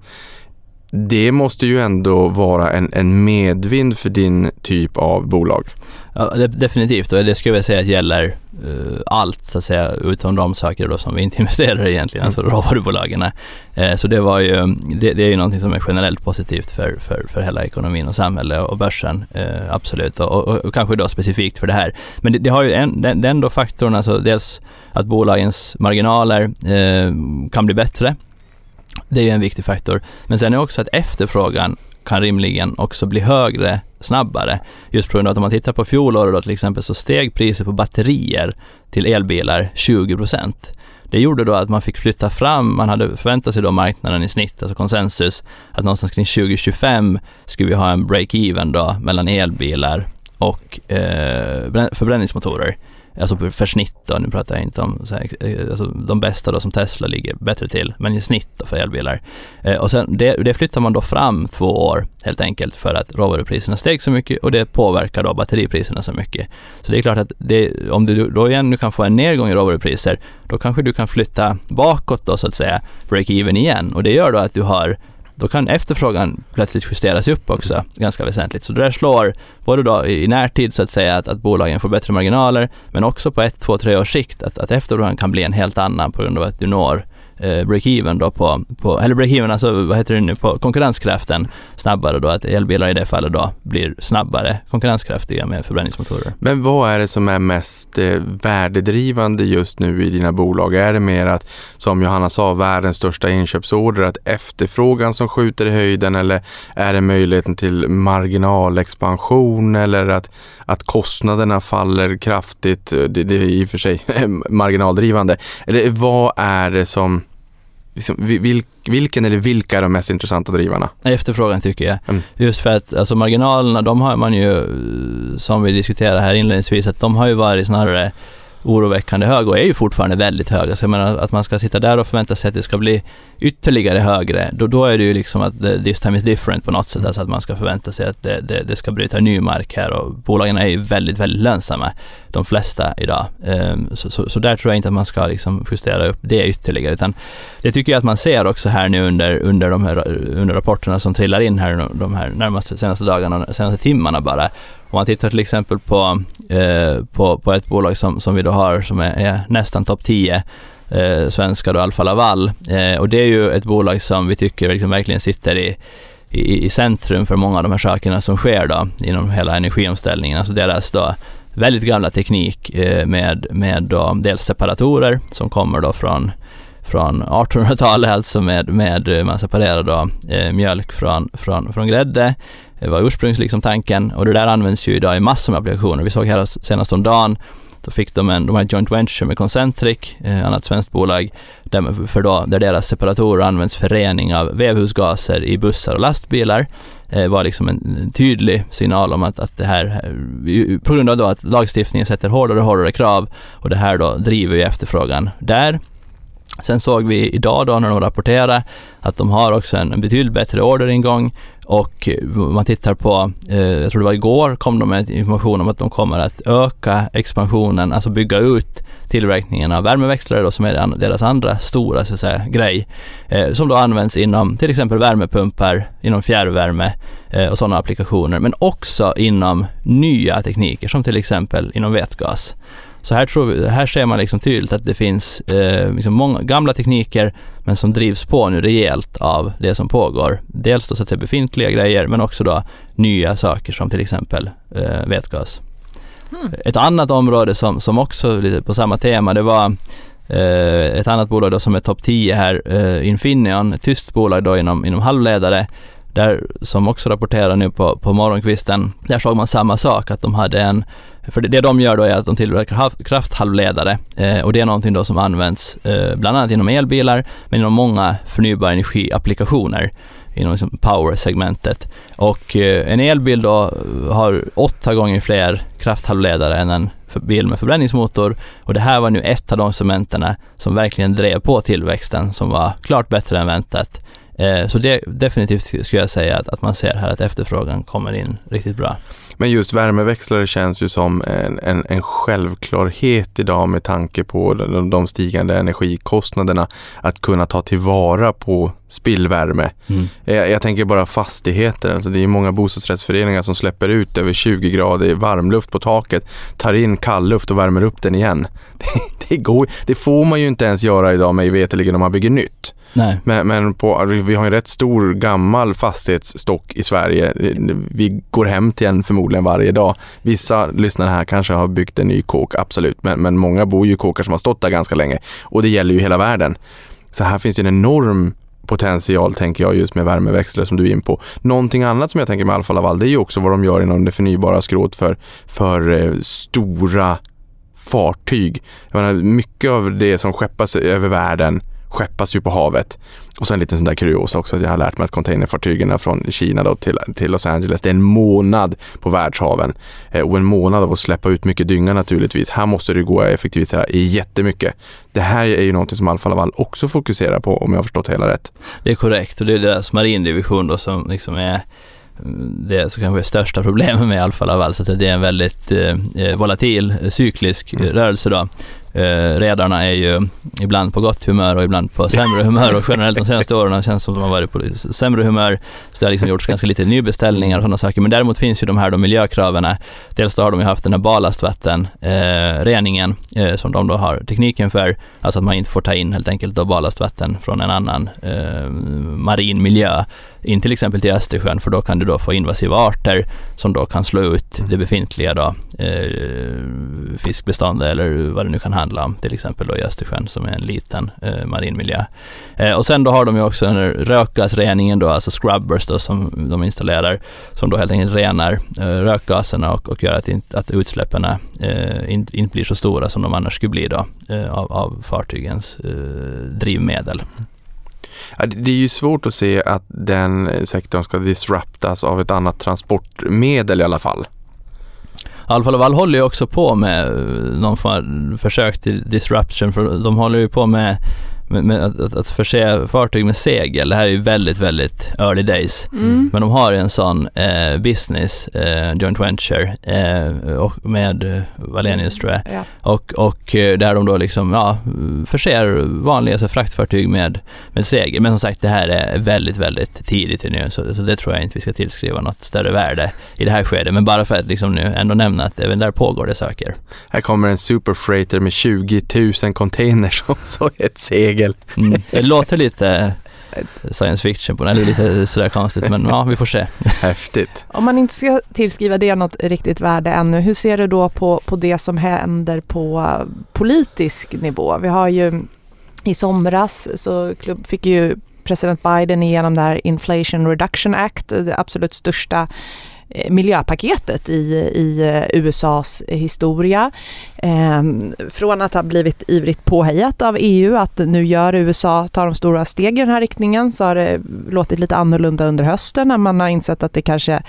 Det måste ju ändå vara en medvind för din typ av bolag. Ja, definitivt, och det skulle jag säga att gäller allt så att säga, utom de saker då som vi inte investerar i egentligen, alltså råvarubolagen. Så det var ju, det är ju någonting som är generellt positivt för hela ekonomin och samhället och börsen, absolut, och kanske då specifikt för det här. Men det har ju den då faktorn, alltså dels att bolagens marginaler kan bli bättre. Det är ju en viktig faktor. Men sen är också att efterfrågan kan rimligen också bli högre snabbare. Just på grund av att om man tittar på fjolåret då till exempel, så steg priset på batterier till elbilar 20%. Det gjorde då att man fick flytta fram, man hade förväntat sig då marknaden i snitt, alltså konsensus, att någonstans kring 2025 skulle vi ha en break-even då mellan elbilar och förbränningsmotorer. Alltså för snitt då, nu pratar jag inte om så här, alltså de bästa då som Tesla ligger bättre till, men i snitt då för elbilar. Och sen det flyttar man då fram 2 år helt enkelt för att råvarupriserna steg så mycket, och det påverkar då batteripriserna så mycket. Så det är klart att om du då igen nu kan få en nedgång i råvarupriser, då kanske du kan flytta bakåt då så att säga, break-even igen, och det gör då att då kan efterfrågan plötsligt justeras upp också ganska väsentligt. Så det där slår både då i närtid så att säga att bolagen får bättre marginaler, men också på 1, 2, 3 års sikt att efterfrågan kan bli en helt annan på grund av att du når break-even då eller break-even, alltså vad heter det nu, på konkurrenskraften snabbare då, att elbilar i det fallet då blir snabbare konkurrenskraftiga med förbränningsmotorer. Men vad är det som är mest värdedrivande just nu i dina bolag? Är det mer att, som Johanna sa, världens största inköpsorder, att efterfrågan som skjuter i höjden, eller är det möjligheten till marginalexpansion, eller att kostnaderna faller kraftigt? Det är i och för sig marginaldrivande. Eller vad är det som vilken eller vilka är de mest intressanta drivarna? Efterfrågan tycker jag. Just för att alltså marginalerna, de har man ju, som vi diskuterade här inledningsvis, att de har ju varit snarare oroväckande hög och är ju fortfarande väldigt höga. Så jag menar att man ska sitta där och förvänta sig att det ska bli ytterligare högre. Då är det ju liksom att this time is different på något sätt. Alltså att man ska förvänta sig att det ska bryta ny mark här, och bolagen är ju väldigt, väldigt lönsamma, de flesta idag. Så där tror jag inte att man ska liksom justera upp det ytterligare, utan det tycker jag att man ser också här nu under rapporterna som trillar in här de här närmaste senaste dagarna och senaste timmarna bara. Om man tittar till exempel på ett bolag som vi då har som är nästan topp 10 svenska då, Alfa Laval, och det är ju ett bolag som vi tycker liksom verkligen sitter i centrum för många av de här sakerna som sker då inom hela energiomställningen. Alltså deras då väldigt gamla teknik med då dels separatorer som kommer då från 1800-talet, alltså med man separerar då mjölk från grädde. Det var ursprungsligen tanken, och det där används ju idag i massor med applikationer. Vi såg här senast om dagen, då fick de har ett joint venture med Concentric, annat svenskt bolag, där deras separatorer används för rening av vävhusgaser i bussar och lastbilar. Var liksom en tydlig signal om att det här, på grund av då att lagstiftningen sätter hårdare krav, och det här då driver ju efterfrågan där. Sen såg vi idag då när de rapporterade att de har också en betydligt bättre orderingång, och man tittar på, jag tror det var igår, kom de med information om att de kommer att öka expansionen, alltså bygga ut tillverkningen av värmeväxlare då, som är deras andra stora så att säga, grej, som då används inom till exempel värmepumpar, inom fjärrvärme och sådana applikationer, men också inom nya tekniker som till exempel inom vätgas. Så här ser man liksom tydligt att det finns liksom många gamla tekniker, men som drivs på nu rejält av det som pågår. Dels då så att säga befintliga grejer, men också då nya saker som till exempel vätgas. Ett annat område som också lite på samma tema, det var ett annat bolag då som är topp 10 här, Infineon, ett tyskt bolag då inom halvledare, där som också rapporterar nu på morgonkvisten. Där såg man samma sak, att de hade för det de gör då är att de tillverkar krafthalvledare, och det är någonting då som används bland annat inom elbilar, men inom många förnybara energiapplikationer inom liksom power-segmentet. Och en elbil då har 8 gånger fler krafthalvledare än en bil med förbränningsmotor, och det här var nu ett av de segmenterna som verkligen drev på tillväxten, som var klart bättre än väntat. Så det definitivt skulle jag säga att man ser här att efterfrågan kommer in riktigt bra. Men just värmeväxlare känns ju som en självklarhet idag med tanke på de stigande energikostnaderna, att kunna ta tillvara på spillvärme. Jag tänker bara fastigheter, alltså det är många bostadsrättsföreningar som släpper ut över 20 grader varmluft på taket, tar in kallluft och värmer upp den igen. Det får man ju inte ens göra idag, med veterligen, om man bygger nytt. Nej. Men vi har en rätt stor gammal fastighetsstock i Sverige. Vi går hem till en förmodligen varje dag. Vissa lyssnare här kanske har byggt en ny kåk, absolut. Men många bor ju i kåkar som har stått där ganska länge. Och det gäller ju hela världen. Så här finns ju en enorm potential, tänker jag, just med värmeväxlare som du är in på. Någonting annat som jag tänker med Alfa Laval, det är ju också vad de gör inom det förnybara skrot för stora fartyg. Jag menar, mycket av det som skeppas över världen skeppas ju på havet. Och sen en liten sån där kuriosa också, att jag har lärt mig att containerfartygen från Kina då till Los Angeles, det är en månad på världshaven. Och en månad av att släppa ut mycket dynga naturligtvis. Här måste det gå att effektivisera jättemycket. Det här är ju någonting som Alfa Laval också fokuserar på, om jag har förstått hela rätt. Det är korrekt, och det är deras marindivision då som liksom är det som kanske är största problemet med Alfa Laval, så att det är en väldigt volatil, cyklisk rörelse då. Redarna är ju ibland på gott humör och ibland på sämre humör, och generellt de senaste åren känns som att de har varit på sämre humör, så det har liksom gjorts ganska lite nybeställningar och sådana saker. Men däremot finns ju de här miljökraven. Dels då har de ju haft den här ballastvattenreningen som de då har tekniken för, alltså att man inte får ta in helt enkelt då ballastvatten från en annan marin miljö in till exempel till Östersjön, för då kan du då få invasiva arter som då kan slå ut det befintliga då fiskbestånd eller vad det nu kan handla om, till exempel då i Östersjön som är en liten marin miljö. Och sen då har de ju också den rökgasreningen då, alltså scrubbers då, som de installerar, som då helt enkelt renar rökgaserna och gör att utsläppen inte blir så stora som de annars skulle bli då av fartygens drivmedel. Ja, det är ju svårt att se att den sektorn ska disruptas av ett annat transportmedel i alla fall. Alfa Laval håller ju också på med någon försök till disruption, för de håller ju på med att förse fartyg med segel. Det här är ju väldigt, väldigt early days. Men de har en sån business, joint venture och med Wallenius, tror jag. Ja. Och där de då liksom förser vanliga fraktfartyg med segel. Men som sagt, det här är väldigt, väldigt tidigt nu, så det tror jag inte vi ska tillskriva något större värde i det här skedet. Men bara för att liksom nu ändå nämna att även där pågår det saker. Här kommer en superfreighter med 20 000 containers och så ett segel. Det låter lite science fiction på, eller lite sådär konstigt, men ja, vi får se. Häftigt. Om man inte ska tillskriva det något riktigt värde ännu, hur ser du då på det som händer på politisk nivå? Vi har ju i somras så fick ju president Biden igenom det här Inflation Reduction Act, det absolut största miljöpaketet i USAs historia. Från att ha blivit ivrigt påhejat av EU att nu tar de stora steg i den här riktningen, så har det låtit lite annorlunda under hösten när man har insett att det kanske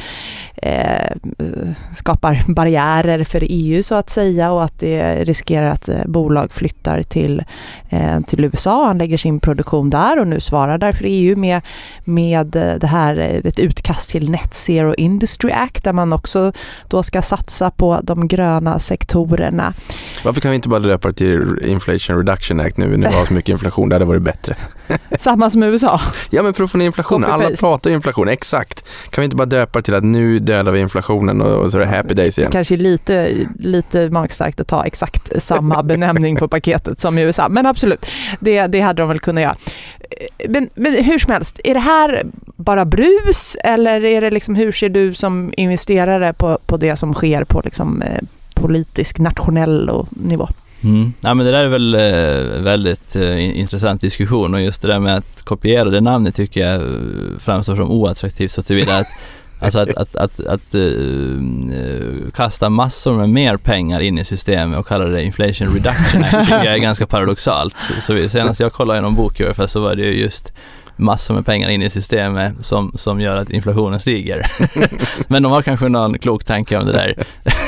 skapar barriärer för EU så att säga, och att det riskerar att bolag flyttar till USA och anlägger sin produktion där, och nu svarar därför EU med det här ett utkast till Net Zero Industry Act där man också då ska satsa på de gröna sektorerna. Varför kan vi inte bara döpa det till Inflation Reduction Act nu? Nu har så mycket inflation, det hade varit bättre. Samma som USA. Ja, men för att få ner inflation. Alla pratar inflation, exakt. Kan vi inte bara döpa det till att nu dödar vi inflationen och så är det happy days igen? Kanske lite magstarkt att ta exakt samma benämning på paketet som i USA. Men absolut, det hade de väl kunnat göra. Men hur som helst, är det här bara brus, eller är det liksom, hur ser du som investerare på det som sker på liksom politisk, nationell nivå? Ja, men det där är väl väldigt intressant diskussion, och just det där med att kopiera det namnet tycker jag framstår som oattraktivt, så tillvida att alltså att kasta massor med mer pengar in i systemet och kalla det Inflation Reduction Act tycker jag är ganska paradoxalt. Så senast jag kollade i någon bok så var det ju just massor med pengar in i systemet som gör att inflationen stiger. Men de har kanske någon klok tanke om det där.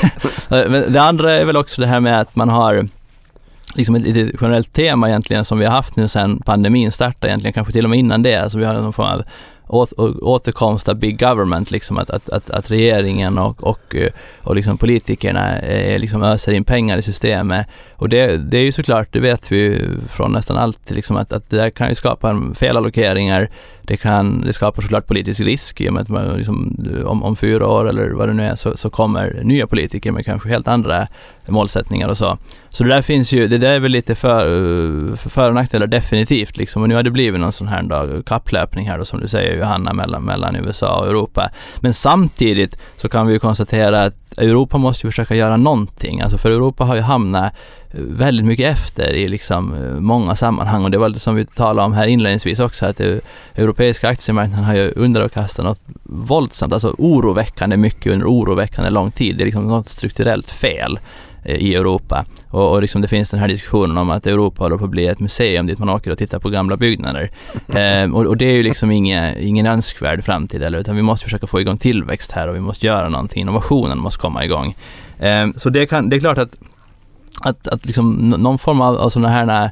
Men det andra är väl också det här med att man har liksom ett lite generellt tema egentligen som vi har haft nu sedan pandemin startade egentligen, kanske till och med innan det. Alltså vi har någon form av återkomst av big government, liksom att regeringen och liksom politikerna liksom öser in pengar i systemet. Och det är ju såklart, det vet vi från nästan allt, liksom att det där kan ju skapa felallokeringar. Det skapar såklart politisk risk i och med att man liksom, om 4 år eller vad det nu är så kommer nya politiker med kanske helt andra målsättningar och så. Så det där finns ju, det där är väl lite för och nackdelar definitivt liksom. Och nu har det blivit någon sån här då, kapplöpning här då, som du säger Johanna, mellan USA och Europa. Men samtidigt så kan vi ju konstatera att Europa måste ju försöka göra någonting. Alltså för Europa har ju hamnat väldigt mycket efter i liksom många sammanhang, och det var det som vi talade om här inledningsvis också, att europeiska aktiemarknaden har ju underkastat något våldsamt, alltså oroväckande mycket under oroväckande lång tid. Det är liksom något strukturellt fel i Europa, och liksom det finns den här diskussionen om att Europa håller på att bli ett museum dit man åker och tittar på gamla byggnader. Och det är ju liksom ingen önskvärd framtid, utan vi måste försöka få igång tillväxt här, och vi måste göra någonting, innovationen måste komma igång. Så det är klart att liksom någon form av sådana här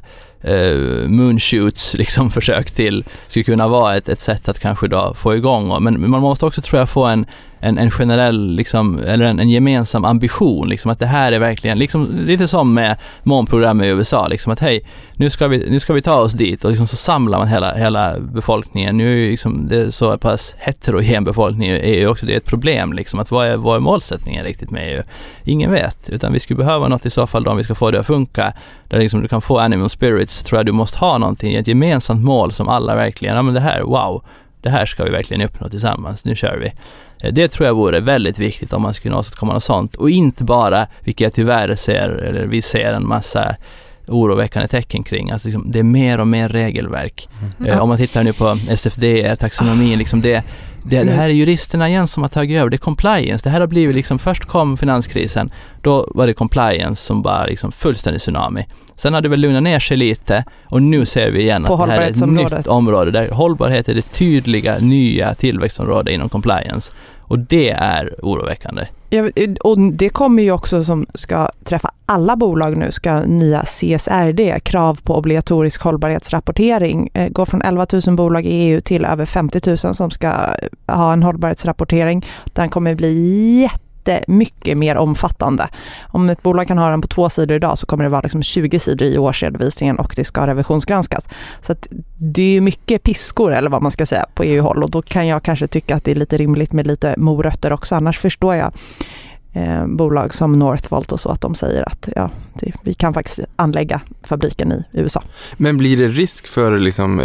moonshoots liksom försök till skulle kunna vara ett sätt att kanske då få igång, men man måste också, tror jag, få en generell liksom, eller en gemensam ambition liksom, att det här är verkligen liksom, lite som med månprogram i USA liksom, att hej, nu ska vi ta oss dit, och liksom så samlar man hela befolkningen. Nu är ju liksom, det är så pass heterogen befolkning är ju också det är ett problem liksom, att vad är målsättningen riktigt med EU? Ingen vet, utan vi skulle behöva något i så fall då, om vi ska få det att funka, där liksom du kan få animal spirits. Tror jag du måste ha någonting, ett gemensamt mål som alla verkligen, ja men det här ska vi verkligen uppnå tillsammans, nu kör vi. Det tror jag vore väldigt viktigt om man skulle åstadkomma något sånt, och inte bara, vilket jag tyvärr vi ser en massa oroväckande tecken kring, alltså liksom, det är mer och mer regelverk. Om man tittar nu på SFDR, taxonomin, liksom det här är juristerna igen som har tagit över, det är compliance. Det här har blivit liksom, först kom finanskrisen, då var det compliance som bara liksom fullständig tsunami. Sen har det väl lugnat ner sig lite, och nu ser vi igen att det här är ett nytt område där hållbarhet är det tydliga nya tillväxtområdet inom compliance. Och det är oroväckande. Ja, och det kommer ju också, som ska träffa alla bolag nu, ska nya CSRD, krav på obligatorisk hållbarhetsrapportering, gå från 11 000 bolag i EU till över 50 000 som ska ha en hållbarhetsrapportering. Den kommer bli mycket mer omfattande. Om ett bolag kan ha den på 2 sidor idag, så kommer det vara liksom 20 sidor i årsredovisningen, och det ska revisionsgranskas. Så att det är mycket piskor, eller vad man ska säga, på EU-håll, och då kan jag kanske tycka att det är lite rimligt med lite morötter också. Annars förstår jag bolag som Northvolt och så, att de säger att vi kan faktiskt anlägga fabriken i USA. Men blir det risk för liksom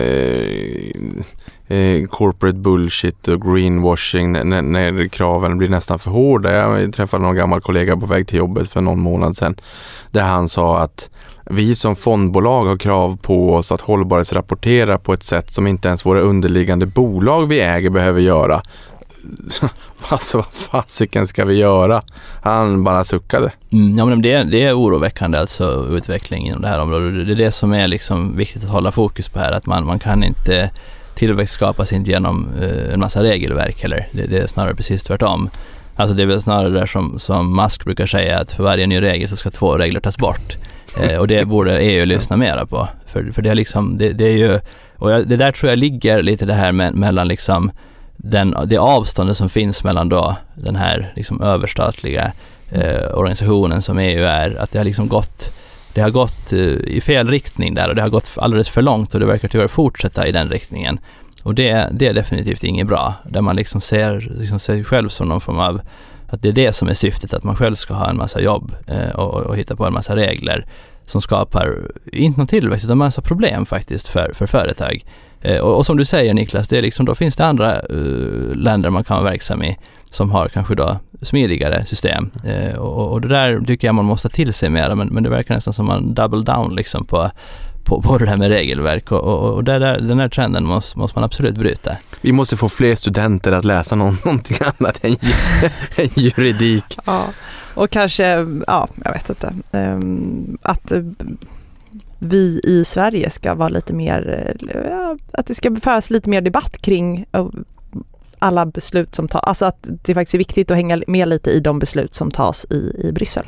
corporate bullshit och greenwashing när kraven blir nästan för hårda? Jag träffade någon gammal kollega på väg till jobbet för någon månad sedan, där han sa att vi som fondbolag har krav på oss att hållbarhetsrapportera på ett sätt som inte ens våra underliggande bolag vi äger behöver göra. Alltså, vad fasiken ska vi göra? Han bara suckade. Ja, men det är oroväckande, alltså, utveckling inom det här området. Det är det som är liksom viktigt att hålla fokus på här, att man kan inte, tillväxt skapas inte genom en massa regelverk heller. Det är snarare precis tvärtom. Alltså det är väl snarare där som Musk brukar säga, att för varje ny regel så ska 2 regler tas bort. Och det borde EU lyssna mera på. För det är liksom, det är ju, och det där tror jag ligger lite det här mellan liksom det avståndet som finns mellan då den här liksom överstatliga organisationen som EU är, att det har gått i fel riktning där, och det har gått alldeles för långt, och det verkar tyvärr fortsätta i den riktningen. Och det är definitivt inget bra, där man liksom ser sig själv som någon form av, att det är det som är syftet, att man själv ska ha en massa jobb och hitta på en massa regler som skapar inte någon tillväxt utan en massa problem faktiskt för företag. Och som du säger, Niklas, det är liksom, då finns det andra länder man kan vara verksam i som har kanske då smidigare system. Och det där tycker jag man måste till sig mer, men det verkar nästan som man double down liksom på det här med regelverk, och den här trenden måste man absolut bryta. Vi måste få fler studenter att läsa någonting annat än juridik. Ja, och kanske, jag vet inte, att vi i Sverige ska vara lite mer, att det ska föras lite mer debatt kring alla beslut som tas. Alltså att det faktiskt är viktigt att hänga med lite i de beslut som tas i Bryssel.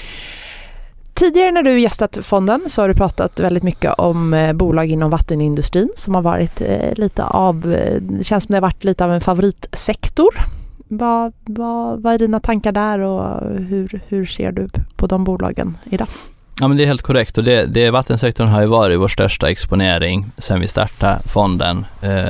Tidigare när du gästat fonden så har du pratat väldigt mycket om bolag inom vattenindustrin som har varit det känns som det har varit lite av en favoritsektor. Vad är dina tankar där och hur ser du på de bolagen idag? Ja, men det är helt korrekt, och vattensektorn har ju varit vår största exponering sedan vi startade fonden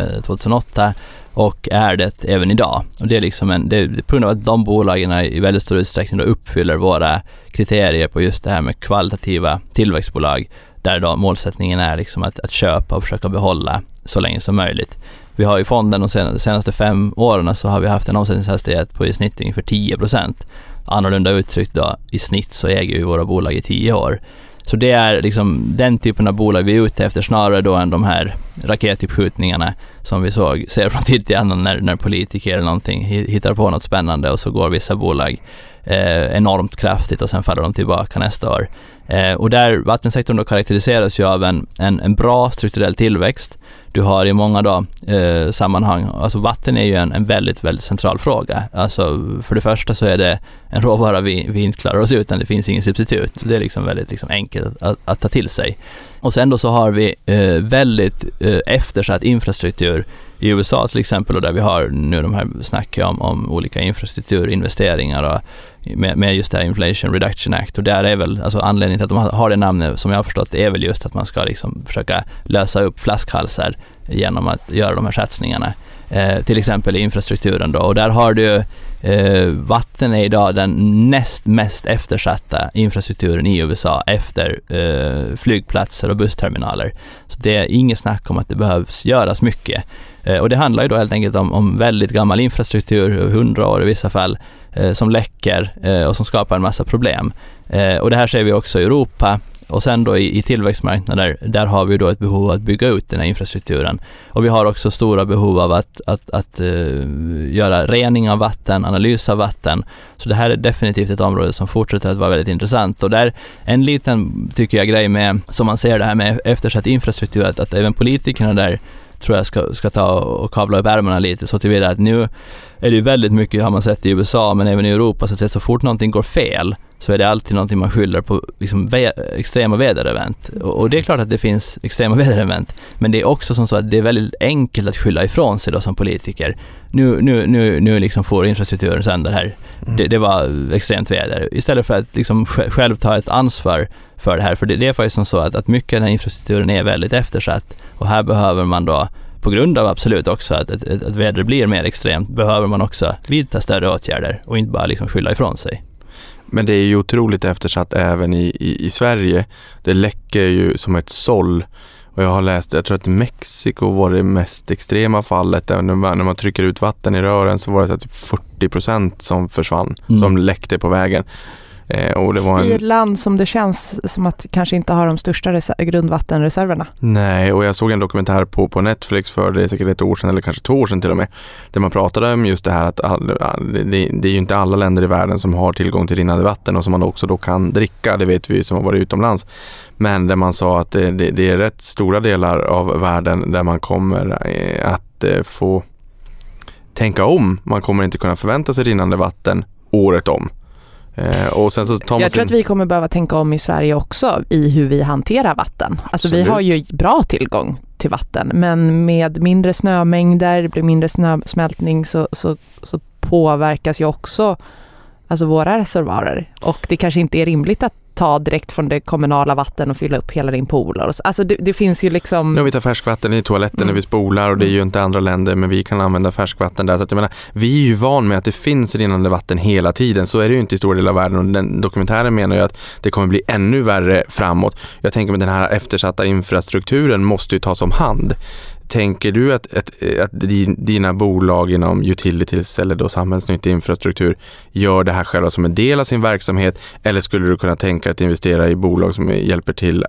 2008 och är det även idag. Och det är liksom det på grund av att de bolagen i väldigt stor utsträckning uppfyller våra kriterier på just det här med kvalitativa tillväxtbolag, där då målsättningen är liksom att köpa och försöka behålla så länge som möjligt. Vi har i fonden de senaste 5 åren så har vi haft en omsättningshastighet på i snitt ungefär 10%. Annorlunda uttryckt då, i snitt så äger vi våra bolag i 10 år. Så det är liksom den typen av bolag vi är ute efter, snarare då än de här raketuppskjutningarna som vi ser från tid till annan när politiker eller någonting hittar på något spännande och så går vissa bolag enormt kraftigt och sen faller de tillbaka nästa år. Och där vattensektorn då karaktäriseras ju av en bra strukturell tillväxt. Du har i många sammanhang, alltså vatten är ju en väldigt, väldigt central fråga. Alltså för det första så är det en råvara vi inte klarar oss utan, det finns ingen substitut. Så det är liksom väldigt liksom enkelt att ta till sig. Och sen då så har vi väldigt eftersatt infrastruktur i USA till exempel, och där vi har nu de här snacken om olika infrastrukturinvesteringar och med just det här Inflation Reduction Act, och där är väl alltså anledningen till att de har det namnet som jag har förstått är väl just att man ska liksom försöka lösa upp flaskhalsar genom att göra de här satsningarna till exempel i infrastrukturen då, och där har du vatten är idag den näst mest eftersatta infrastrukturen i USA efter flygplatser och bussterminaler. Så det är inget snack om att det behövs göras mycket. Och det handlar ju då helt enkelt om väldigt gammal infrastruktur, 100 år i vissa fall, som läcker och som skapar en massa problem. Och det här ser vi också i Europa. Och sen då i tillväxtmarknader, där har vi då ett behov av att bygga ut den här infrastrukturen. Och vi har också stora behov av att göra rening av vatten, analys av vatten. Så det här är definitivt ett område som fortsätter att vara väldigt intressant. Och där en liten, tycker jag, grej med, som man ser det här med eftersatt infrastruktur, att även politikerna där tror jag ska ta och kavla upp ärmarna lite, så tillvida att nu är det ju väldigt mycket, har man sett i USA men även i Europa, så fort någonting går fel så är det alltid någonting man skyller på liksom extrema väderevent. Och det är klart att det finns extrema väderevent, men det är också som så att det är väldigt enkelt att skylla ifrån sig då som politiker. Nu liksom får infrastrukturen sönder här. Det var extremt väder. Istället för att liksom själv ta ett ansvar för det här. För det är faktiskt som så att mycket av den här infrastrukturen är väldigt eftersatt. Och här behöver man då, på grund av absolut också att väder blir mer extremt, behöver man också vidta större åtgärder och inte bara liksom skylla ifrån sig. Men det är ju otroligt eftersatt även i Sverige. Det läcker ju som ett såll. Och jag har läst, jag tror att i Mexiko var det mest extrema fallet. När man trycker ut vatten i rören så var det typ 40% som försvann, som läckte på vägen. Och det var i ett land som det känns som att kanske inte har de största grundvattenreserverna. Nej, och jag såg en dokumentär på Netflix för det är säkert 1 år sedan eller kanske 2 år sedan till och med, där man pratade om just det här att det är ju inte alla länder i världen som har tillgång till rinnande vatten och som man också då kan dricka, det vet vi som har varit utomlands. Men där man sa att det är rätt stora delar av världen där man kommer att få tänka om. Man kommer inte kunna förvänta sig rinnande vatten året om. Och sen så jag tror att vi kommer behöva tänka om i Sverige också i hur vi hanterar vatten. Alltså vi har ju bra tillgång till vatten, men med mindre snömängder, det blir mindre snösmältning så påverkas ju också alltså våra reservoarer. Och det kanske inte är rimligt att ta direkt från det kommunala vatten och fylla upp hela din pool. Alltså det finns ju liksom... Nu vi tar färskvatten i toaletten när vi spolar och det är ju inte andra länder, men vi kan använda färskvatten där. Så att jag menar, vi är ju van med att det finns rinnande vatten hela tiden. Så är det ju inte i stora delar av världen, och den dokumentären menar ju att det kommer bli ännu värre framåt. Jag tänker med den här eftersatta infrastrukturen måste ju tas om hand. Tänker du att dina bolag inom utilities eller då samhällsnyttig infrastruktur gör det här själva som en del av sin verksamhet, eller skulle du kunna tänka att investera i bolag som hjälper till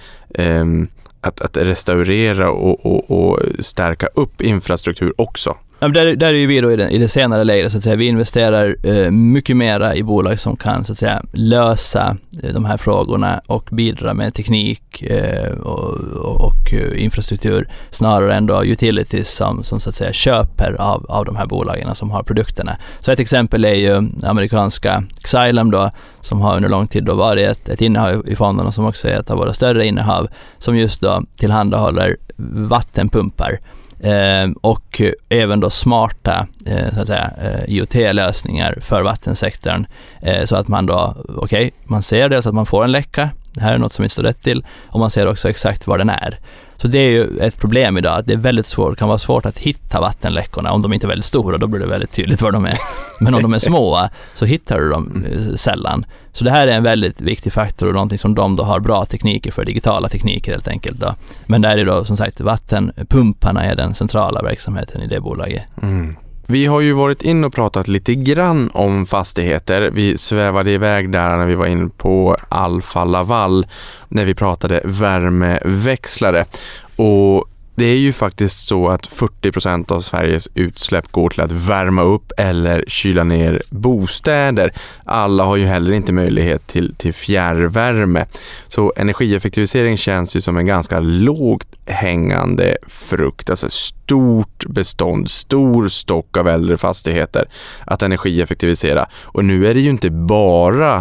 att restaurera och stärka upp infrastruktur också? Ja, där är ju vi då i det senare läget, så att säga. Vi investerar mycket mera i bolag som kan, så att säga, lösa de här frågorna och bidra med teknik och infrastruktur snarare än då utilities som så att säga köper av de här bolagen som har produkterna. Så ett exempel är ju amerikanska Xylem då, som har under lång tid då varit ett innehav i fonden och som också är ett av våra större innehav, som just då tillhandahåller vattenpumpar. Och även då smarta så att säga, IoT-lösningar för vattensektorn, så att man då, man ser dels att man får en läcka, det här är något som inte står rätt till, och man ser också exakt var den är. Så det är ju ett problem idag, att det är väldigt svårt, kan vara svårt att hitta vattenläckorna. Om de inte är väldigt stora, då blir det väldigt tydligt var de är. Men om de är små så hittar du dem sällan. Så det här är en väldigt viktig faktor och någonting som de då har bra tekniker för, digitala tekniker helt enkelt då. Men där är då som sagt vattenpumparna är den centrala verksamheten i det bolaget. Mm. Vi har ju varit in och pratat lite grann om fastigheter. Vi svävade iväg där när vi var in på Alfa Laval när vi pratade värmeväxlare. Och det är ju faktiskt så att 40% av Sveriges utsläpp går till att värma upp eller kyla ner bostäder. Alla har ju heller inte möjlighet till fjärrvärme. Så energieffektivisering känns ju som en ganska lågt hängande frukt. Alltså stort bestånd, stor stock av äldre fastigheter att energieffektivisera. Och nu är det ju inte bara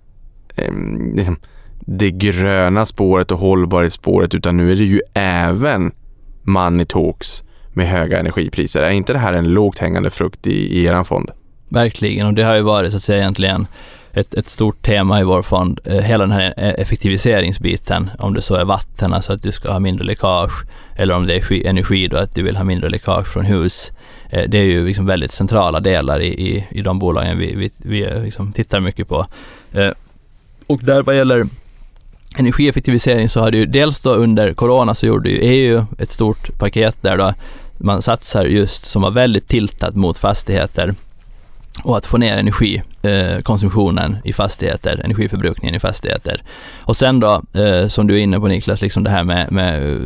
det gröna spåret och hållbarhetsspåret, utan nu är det ju även money talks med höga energipriser. Är inte det här en lågt hängande frukt i er fond? Verkligen, och det har ju varit så att säga egentligen ett stort tema i vår fond, hela den här effektiviseringsbiten, om det så är vatten, alltså att du ska ha mindre läckage, eller om det är energi då, att du vill ha mindre läckage från hus. Det är ju liksom väldigt centrala delar i de bolagen vi liksom tittar mycket på. Och där vad gäller energieffektivisering så har det ju dels då under corona så gjorde ju EU ett stort paket där då man satsar just som var väldigt tiltat mot fastigheter och att få ner energikonsumtionen i fastigheter, energiförbrukningen i fastigheter. Och sen då, som du är inne på Niklas, liksom det här med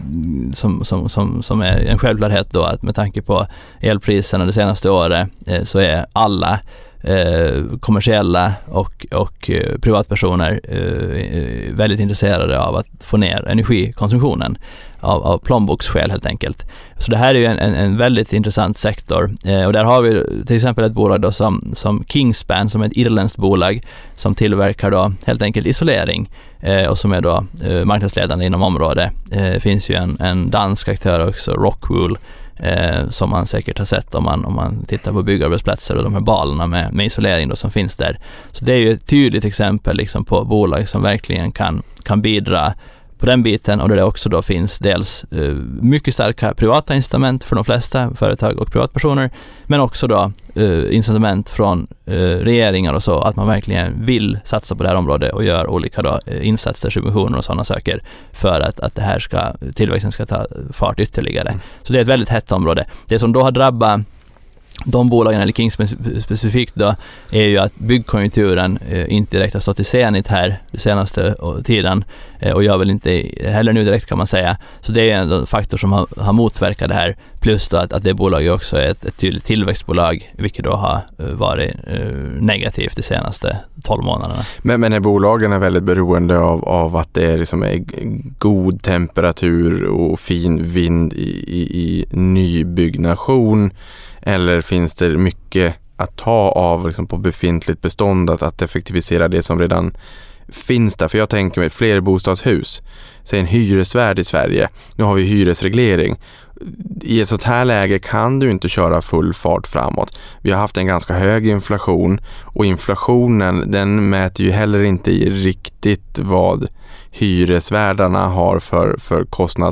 som är en självklarhet då, att med tanke på elpriserna det senaste året så är alla kommersiella och privatpersoner väldigt intresserade av att få ner energikonsumtionen av plånboksskäl helt enkelt. Så det här är ju en väldigt intressant sektor, och där har vi till exempel ett bolag då som Kingspan, som är ett irländskt bolag som tillverkar då helt enkelt isolering och som är då marknadsledande inom området. Det finns ju en dansk aktör också, Rockwool, som man säkert har sett om man tittar på byggarbetsplatser och de här balarna med isolering då som finns där. Så det är ju ett tydligt exempel liksom på bolag som verkligen kan bidra på den biten, och där det också då finns dels mycket starka privata incitament för de flesta företag och privatpersoner, men också då incitament från regeringar och så, att man verkligen vill satsa på det här området och gör olika då insatser, subventioner och sådana saker för att det här tillväxten ska ta fart ytterligare. Så det är ett väldigt hett område. Det som då har drabbat de bolagen, eller Kings specifikt då, är ju att byggkonjunkturen inte direkt har stått i zenit här den senaste tiden, och gör väl inte heller nu direkt, kan man säga. Så det är en faktor som har motverkat det här, plus då att det bolaget också är ett tydligt tillväxtbolag, vilket då har varit negativt de senaste 12 månaderna. Men är bolagen är väldigt beroende av att det är liksom god temperatur och fin vind i nybyggnation, eller finns det mycket att ta av liksom på befintligt bestånd, att effektivisera det som redan finns där? För jag tänker mig fler bostadshus, säg en hyresvärd i Sverige, nu har vi hyresreglering. I ett sånt här läge kan du inte köra full fart framåt. Vi har haft en ganska hög inflation, och inflationen, den mäter ju heller inte i riktigt vad hyresvärdarna har för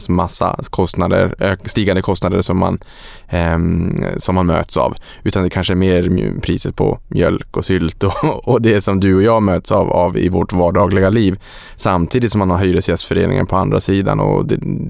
stigande kostnader som man möts av, utan det kanske är mer priset på mjölk och sylt och det som du och jag möts av i vårt vardagliga liv, samtidigt som man har hyresgästföreningen på andra sidan, och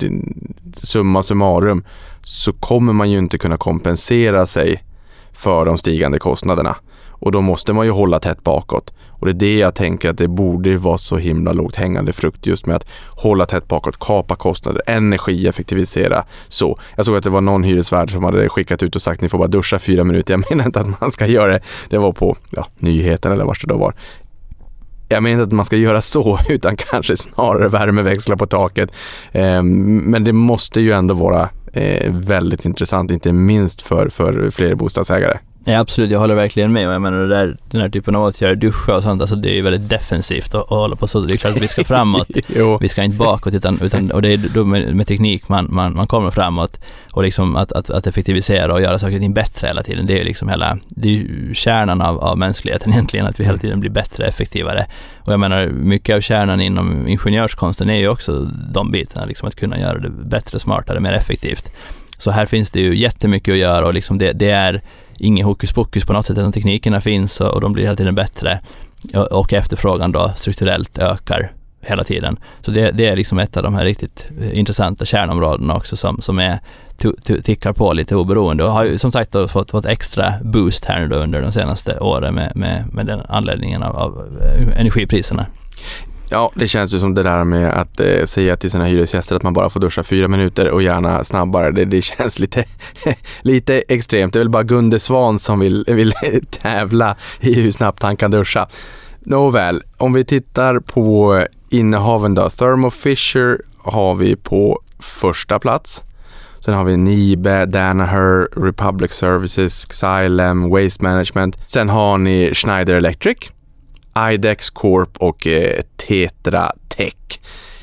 summa summarum så kommer man ju inte kunna kompensera sig för de stigande kostnaderna. Och då måste man ju hålla tätt bakåt. Och det är det jag tänker att det borde vara så himla lågt hängande frukt just med att hålla tätt bakåt, kapa kostnader, energieffektivisera. Så jag såg att det var någon hyresvärd som hade skickat ut och sagt ni får bara duscha 4 minuter. Jag menar inte att man ska göra det. Det var på nyheten eller vad det då var. Jag menar inte att man ska göra så utan kanske snarare värmeväxla på taket. Men det måste ju ändå vara väldigt intressant, inte minst för fler bostadsägare. Ja, absolut, jag håller verkligen med. Jag menar, den här typen av åtgärder, duscha och sånt, alltså det är ju väldigt defensivt att hålla på så. Det är klart att vi ska framåt. Vi ska inte bakåt, utan och det är då med teknik man kommer framåt. Och liksom att effektivisera och göra saker och ting bättre hela tiden. Det är liksom det är ju kärnan av mänskligheten egentligen, att vi hela tiden blir bättre, effektivare. Och jag menar, mycket av kärnan inom ingenjörskonsten är ju också de bitarna, liksom att kunna göra det bättre, smartare, mer effektivt. Så här finns det ju jättemycket att göra och liksom det är ingen hokus pokus på något sätt, utan teknikerna finns och de blir hela tiden bättre och efterfrågan då strukturellt ökar hela tiden. Så det är liksom ett av de här riktigt intressanta kärnområdena också som är tickar på lite oberoende och har ju som sagt då fått extra boost här nu då under de senaste åren med den anledningen av energipriserna. Ja, det känns ju som det där med att säga till sina hyresgäster att man bara får duscha 4 minuter och gärna snabbare. Det känns lite extremt. Det är väl bara Gunde Svan som vill tävla i hur snabbt han kan duscha. Nåväl, om vi tittar på innehaven då. Thermo Fisher har vi på första plats. Sen har vi Nibe, Danaher, Republic Services, Xylem, Waste Management. Sen har ni Schneider Electric, IDEX Corp och Tetra Tech.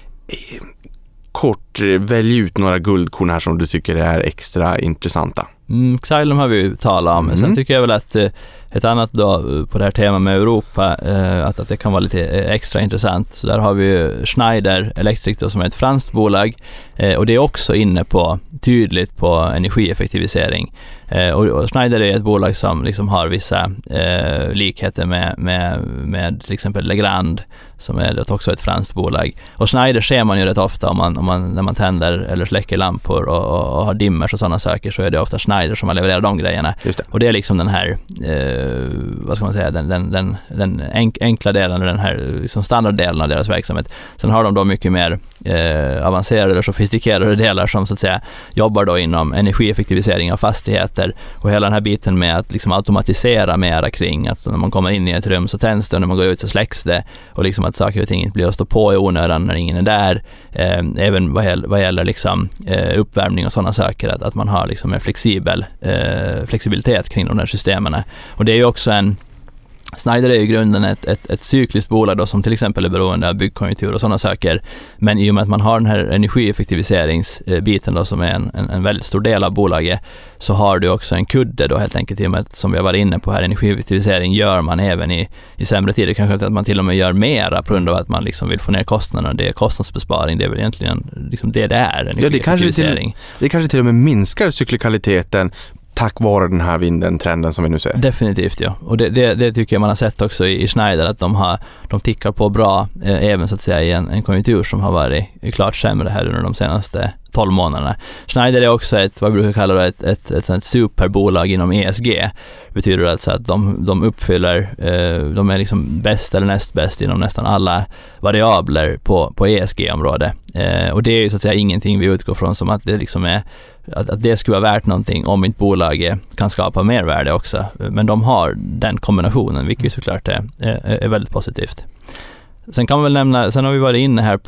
Kort, välj ut några guldkorn här som du tycker är extra intressanta. Xylem har vi ju talat om. Sen tycker jag väl att ett annat då på det här temat med Europa, att det kan vara lite extra intressant. Så där har vi ju Schneider Electric då, som är ett franskt bolag och det är också inne på tydligt på energieffektivisering. Och Schneider är ett bolag som liksom har vissa likheter med till exempel Legrand, som är också ett franskt bolag. Och Schneider ser man ju rätt ofta när man tänder eller släcker lampor och har dimmers och sådana saker, så är det ofta Schneider som har levererat de grejerna. Och det är liksom den här vad ska man säga, den enkla delen, den här liksom standarddelen av deras verksamhet. Sen har de då mycket mer avancerade eller sofistikerade delar som så att säga jobbar då inom energieffektivisering av fastigheter och hela den här biten med att liksom automatisera mera kring att när man kommer in i ett rum så tänds det och när man går ut så släcks det och liksom att saker och ting inte blir att stå på i onödan när ingen är där. Även vad gäller liksom uppvärmning och sådana saker, att man har liksom en flexibilitet kring de här systemen. Och det är ju också Schneider är ju i grunden ett cykliskt bolag då, som till exempel är beroende av byggkonjunktur och sådana saker. Men i och med att man har den här energieffektiviseringsbiten då, som är en väldigt stor del av bolaget, så har du också en kudde då helt enkelt, i och med att, som vi har varit inne på här, energieffektivisering gör man även i sämre tider. Kanske att man till och med gör mera på grund av att man liksom vill få ner kostnaderna. Det är kostnadsbesparing, det är väl egentligen liksom det är energieffektivisering. Det kanske till och med minskar cyklikaliteten tack vare den här trenden som vi nu ser. Definitivt, ja. Och det tycker jag man har sett också i Schneider, att de tickar på bra även så att säga i en konjunktur som har varit klart sämre här under de senaste 12 månaderna. Schneider är också vad vi brukar kalla då ett sånt superbolag inom ESG. Det betyder alltså att de uppfyller, de är liksom bäst eller näst bäst inom nästan alla variabler på ESG-området. Och det är ju så att säga ingenting vi utgår från som att det liksom är att det skulle vara värt någonting om inte bolaget kan skapa mervärde också. Men de har den kombinationen, vilket ju såklart är väldigt positivt. Sen kan man väl nämna, sen har vi varit inne här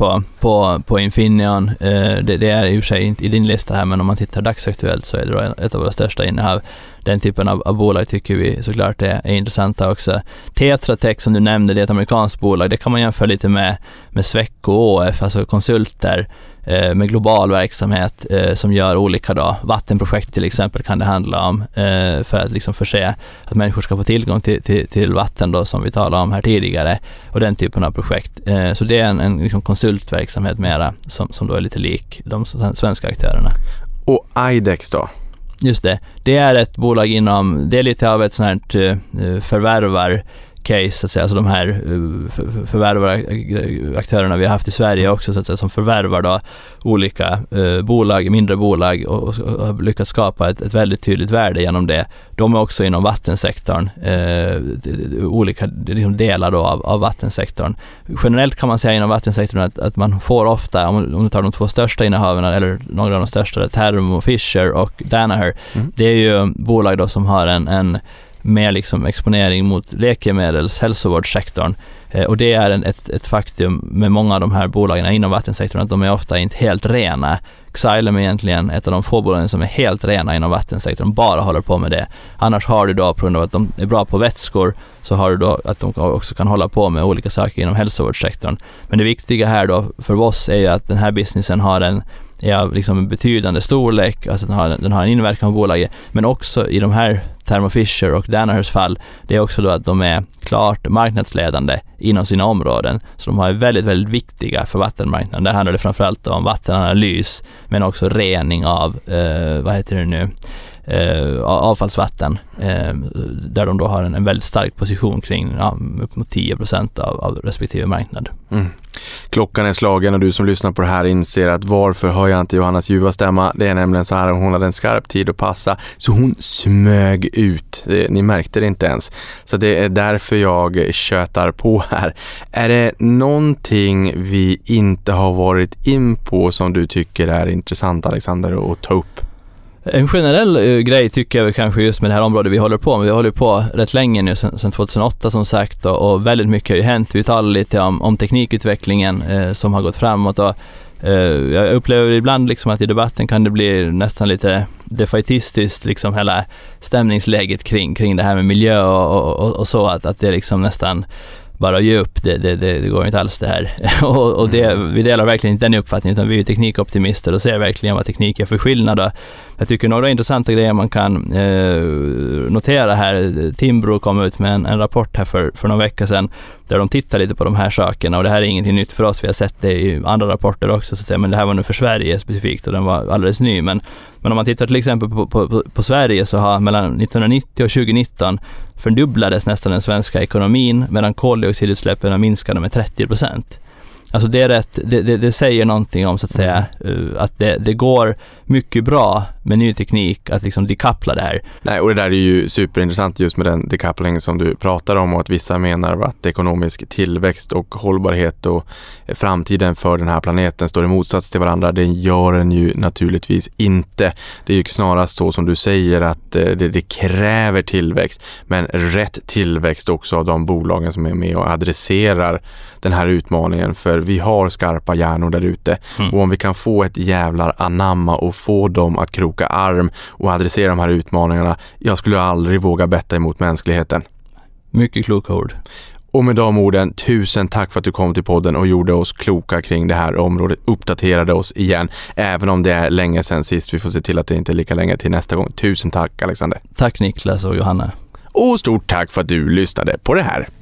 på Infineon. Det är i och för sig inte i din lista här, men om man tittar dagsaktuellt så är det då ett av våra största innehav. Den typen av bolag tycker vi såklart är intressanta också. Tetra Tech som du nämnde, det är ett amerikanskt bolag. Det kan man jämföra lite med Sweco och ÅF, alltså konsulter med global verksamhet som gör olika då, vattenprojekt till exempel kan det handla om, för att liksom förse att människor ska få tillgång till vatten då, som vi talade om här tidigare, och den typen av projekt. Så det är en liksom konsultverksamhet mera som då är lite lik de svenska aktörerna. Och IDEX då? Just det. Det är ett bolag det är lite av ett sånt här förvärvar case så att säga, alltså de här förvärvaraktörerna vi har haft i Sverige också så att säga, som förvärvar då olika bolag, mindre bolag och har lyckats skapa ett väldigt tydligt värde genom det. De är också inom vattensektorn, olika delar då av vattensektorn. Generellt kan man säga inom vattensektorn att man får ofta, om du tar de två största innehavarna eller några av de största, Thermo Fisher och Danaher, det är ju bolag då som har en mer liksom exponering mot läkemedels- hälsovårdssektorn. Och det är ett faktum med många av de här bolagen inom vattensektorn att de är ofta inte helt rena. Xylem är egentligen ett av de få bolagen som är helt rena inom vattensektorn, bara håller på med det. Annars har du då, på grund av att de är bra på vätskor, så har du då att de också kan hålla på med olika saker inom hälsovårdssektorn. Men det viktiga här då för oss är ju att den här businessen har en liksom en betydande storlek, alltså den har en inverkan på bolaget, men också i de här Thermo Fisher och Danahers fall, det är också då att de är klart marknadsledande inom sina områden, så de är väldigt, väldigt viktiga för vattenmarknaden. Där handlar det framförallt om vattenanalys, men också rening av avfallsvatten, där de då har en väldigt stark position kring upp mot 10% av respektive marknad. Klockan är slagen och du som lyssnar på det här inser att varför hör jag inte Johannas ljuva stämma? Det är nämligen så här, hon hade en skarp tid att passa, så hon smög ut. Ni märkte det inte ens. Så det är därför jag tjötar på här. Är det någonting vi inte har varit in på som du tycker är intressant, Alexander, att ta upp? En generell grej tycker jag kanske just med det här området vi håller på med. Vi håller på rätt länge nu, sedan 2008 som sagt, och väldigt mycket har ju hänt. Vi talar lite om teknikutvecklingen som har gått framåt, och jag upplever ibland liksom att i debatten kan det bli nästan lite defaitistiskt, liksom hela stämningsläget kring det här med miljö och så, att det liksom nästan bara ge upp, det går inte alls det här. och vi delar verkligen inte den uppfattningen, utan vi är teknikoptimister och ser verkligen vad teknik är för skillnad. Jag tycker några intressanta grejer man kan notera här. Timbro kom ut med en rapport här för några veckor sedan där de tittar lite på de här sakerna, och det här är ingenting nytt för oss, vi har sett det i andra rapporter också så att säga, men det här var nu för Sverige specifikt och den var alldeles ny. Men om man tittar till exempel på Sverige, så har mellan 1990 och 2019 fördubblades nästan den svenska ekonomin, medan koldioxidutsläppen minskade med 30%. Alltså det är rätt, det säger någonting om så att säga att det går mycket bra med ny teknik att liksom dekoppla det här. Nej, och det där är ju superintressant just med den decoupling som du pratar om, och att vissa menar att ekonomisk tillväxt och hållbarhet och framtiden för den här planeten står i motsats till varandra. Det gör den ju naturligtvis inte. Det är ju snarast så som du säger att det kräver tillväxt, men rätt tillväxt också av de bolagen som är med och adresserar den här utmaningen, för vi har skarpa hjärnor där ute. Och om vi kan få ett jävlar anamma och få dem att kroka arm och adressera de här utmaningarna, jag skulle aldrig våga betta emot mänskligheten. Mycket kloka ord. Och med de orden, tusen tack för att du kom till podden och gjorde oss kloka kring det här området, uppdaterade oss igen, även om det är länge sedan sist. Vi får se till att det inte är lika länge till nästa gång. Tusen tack, Alexander. Tack Niklas och Johanna. Och stort tack för att du lyssnade på det här.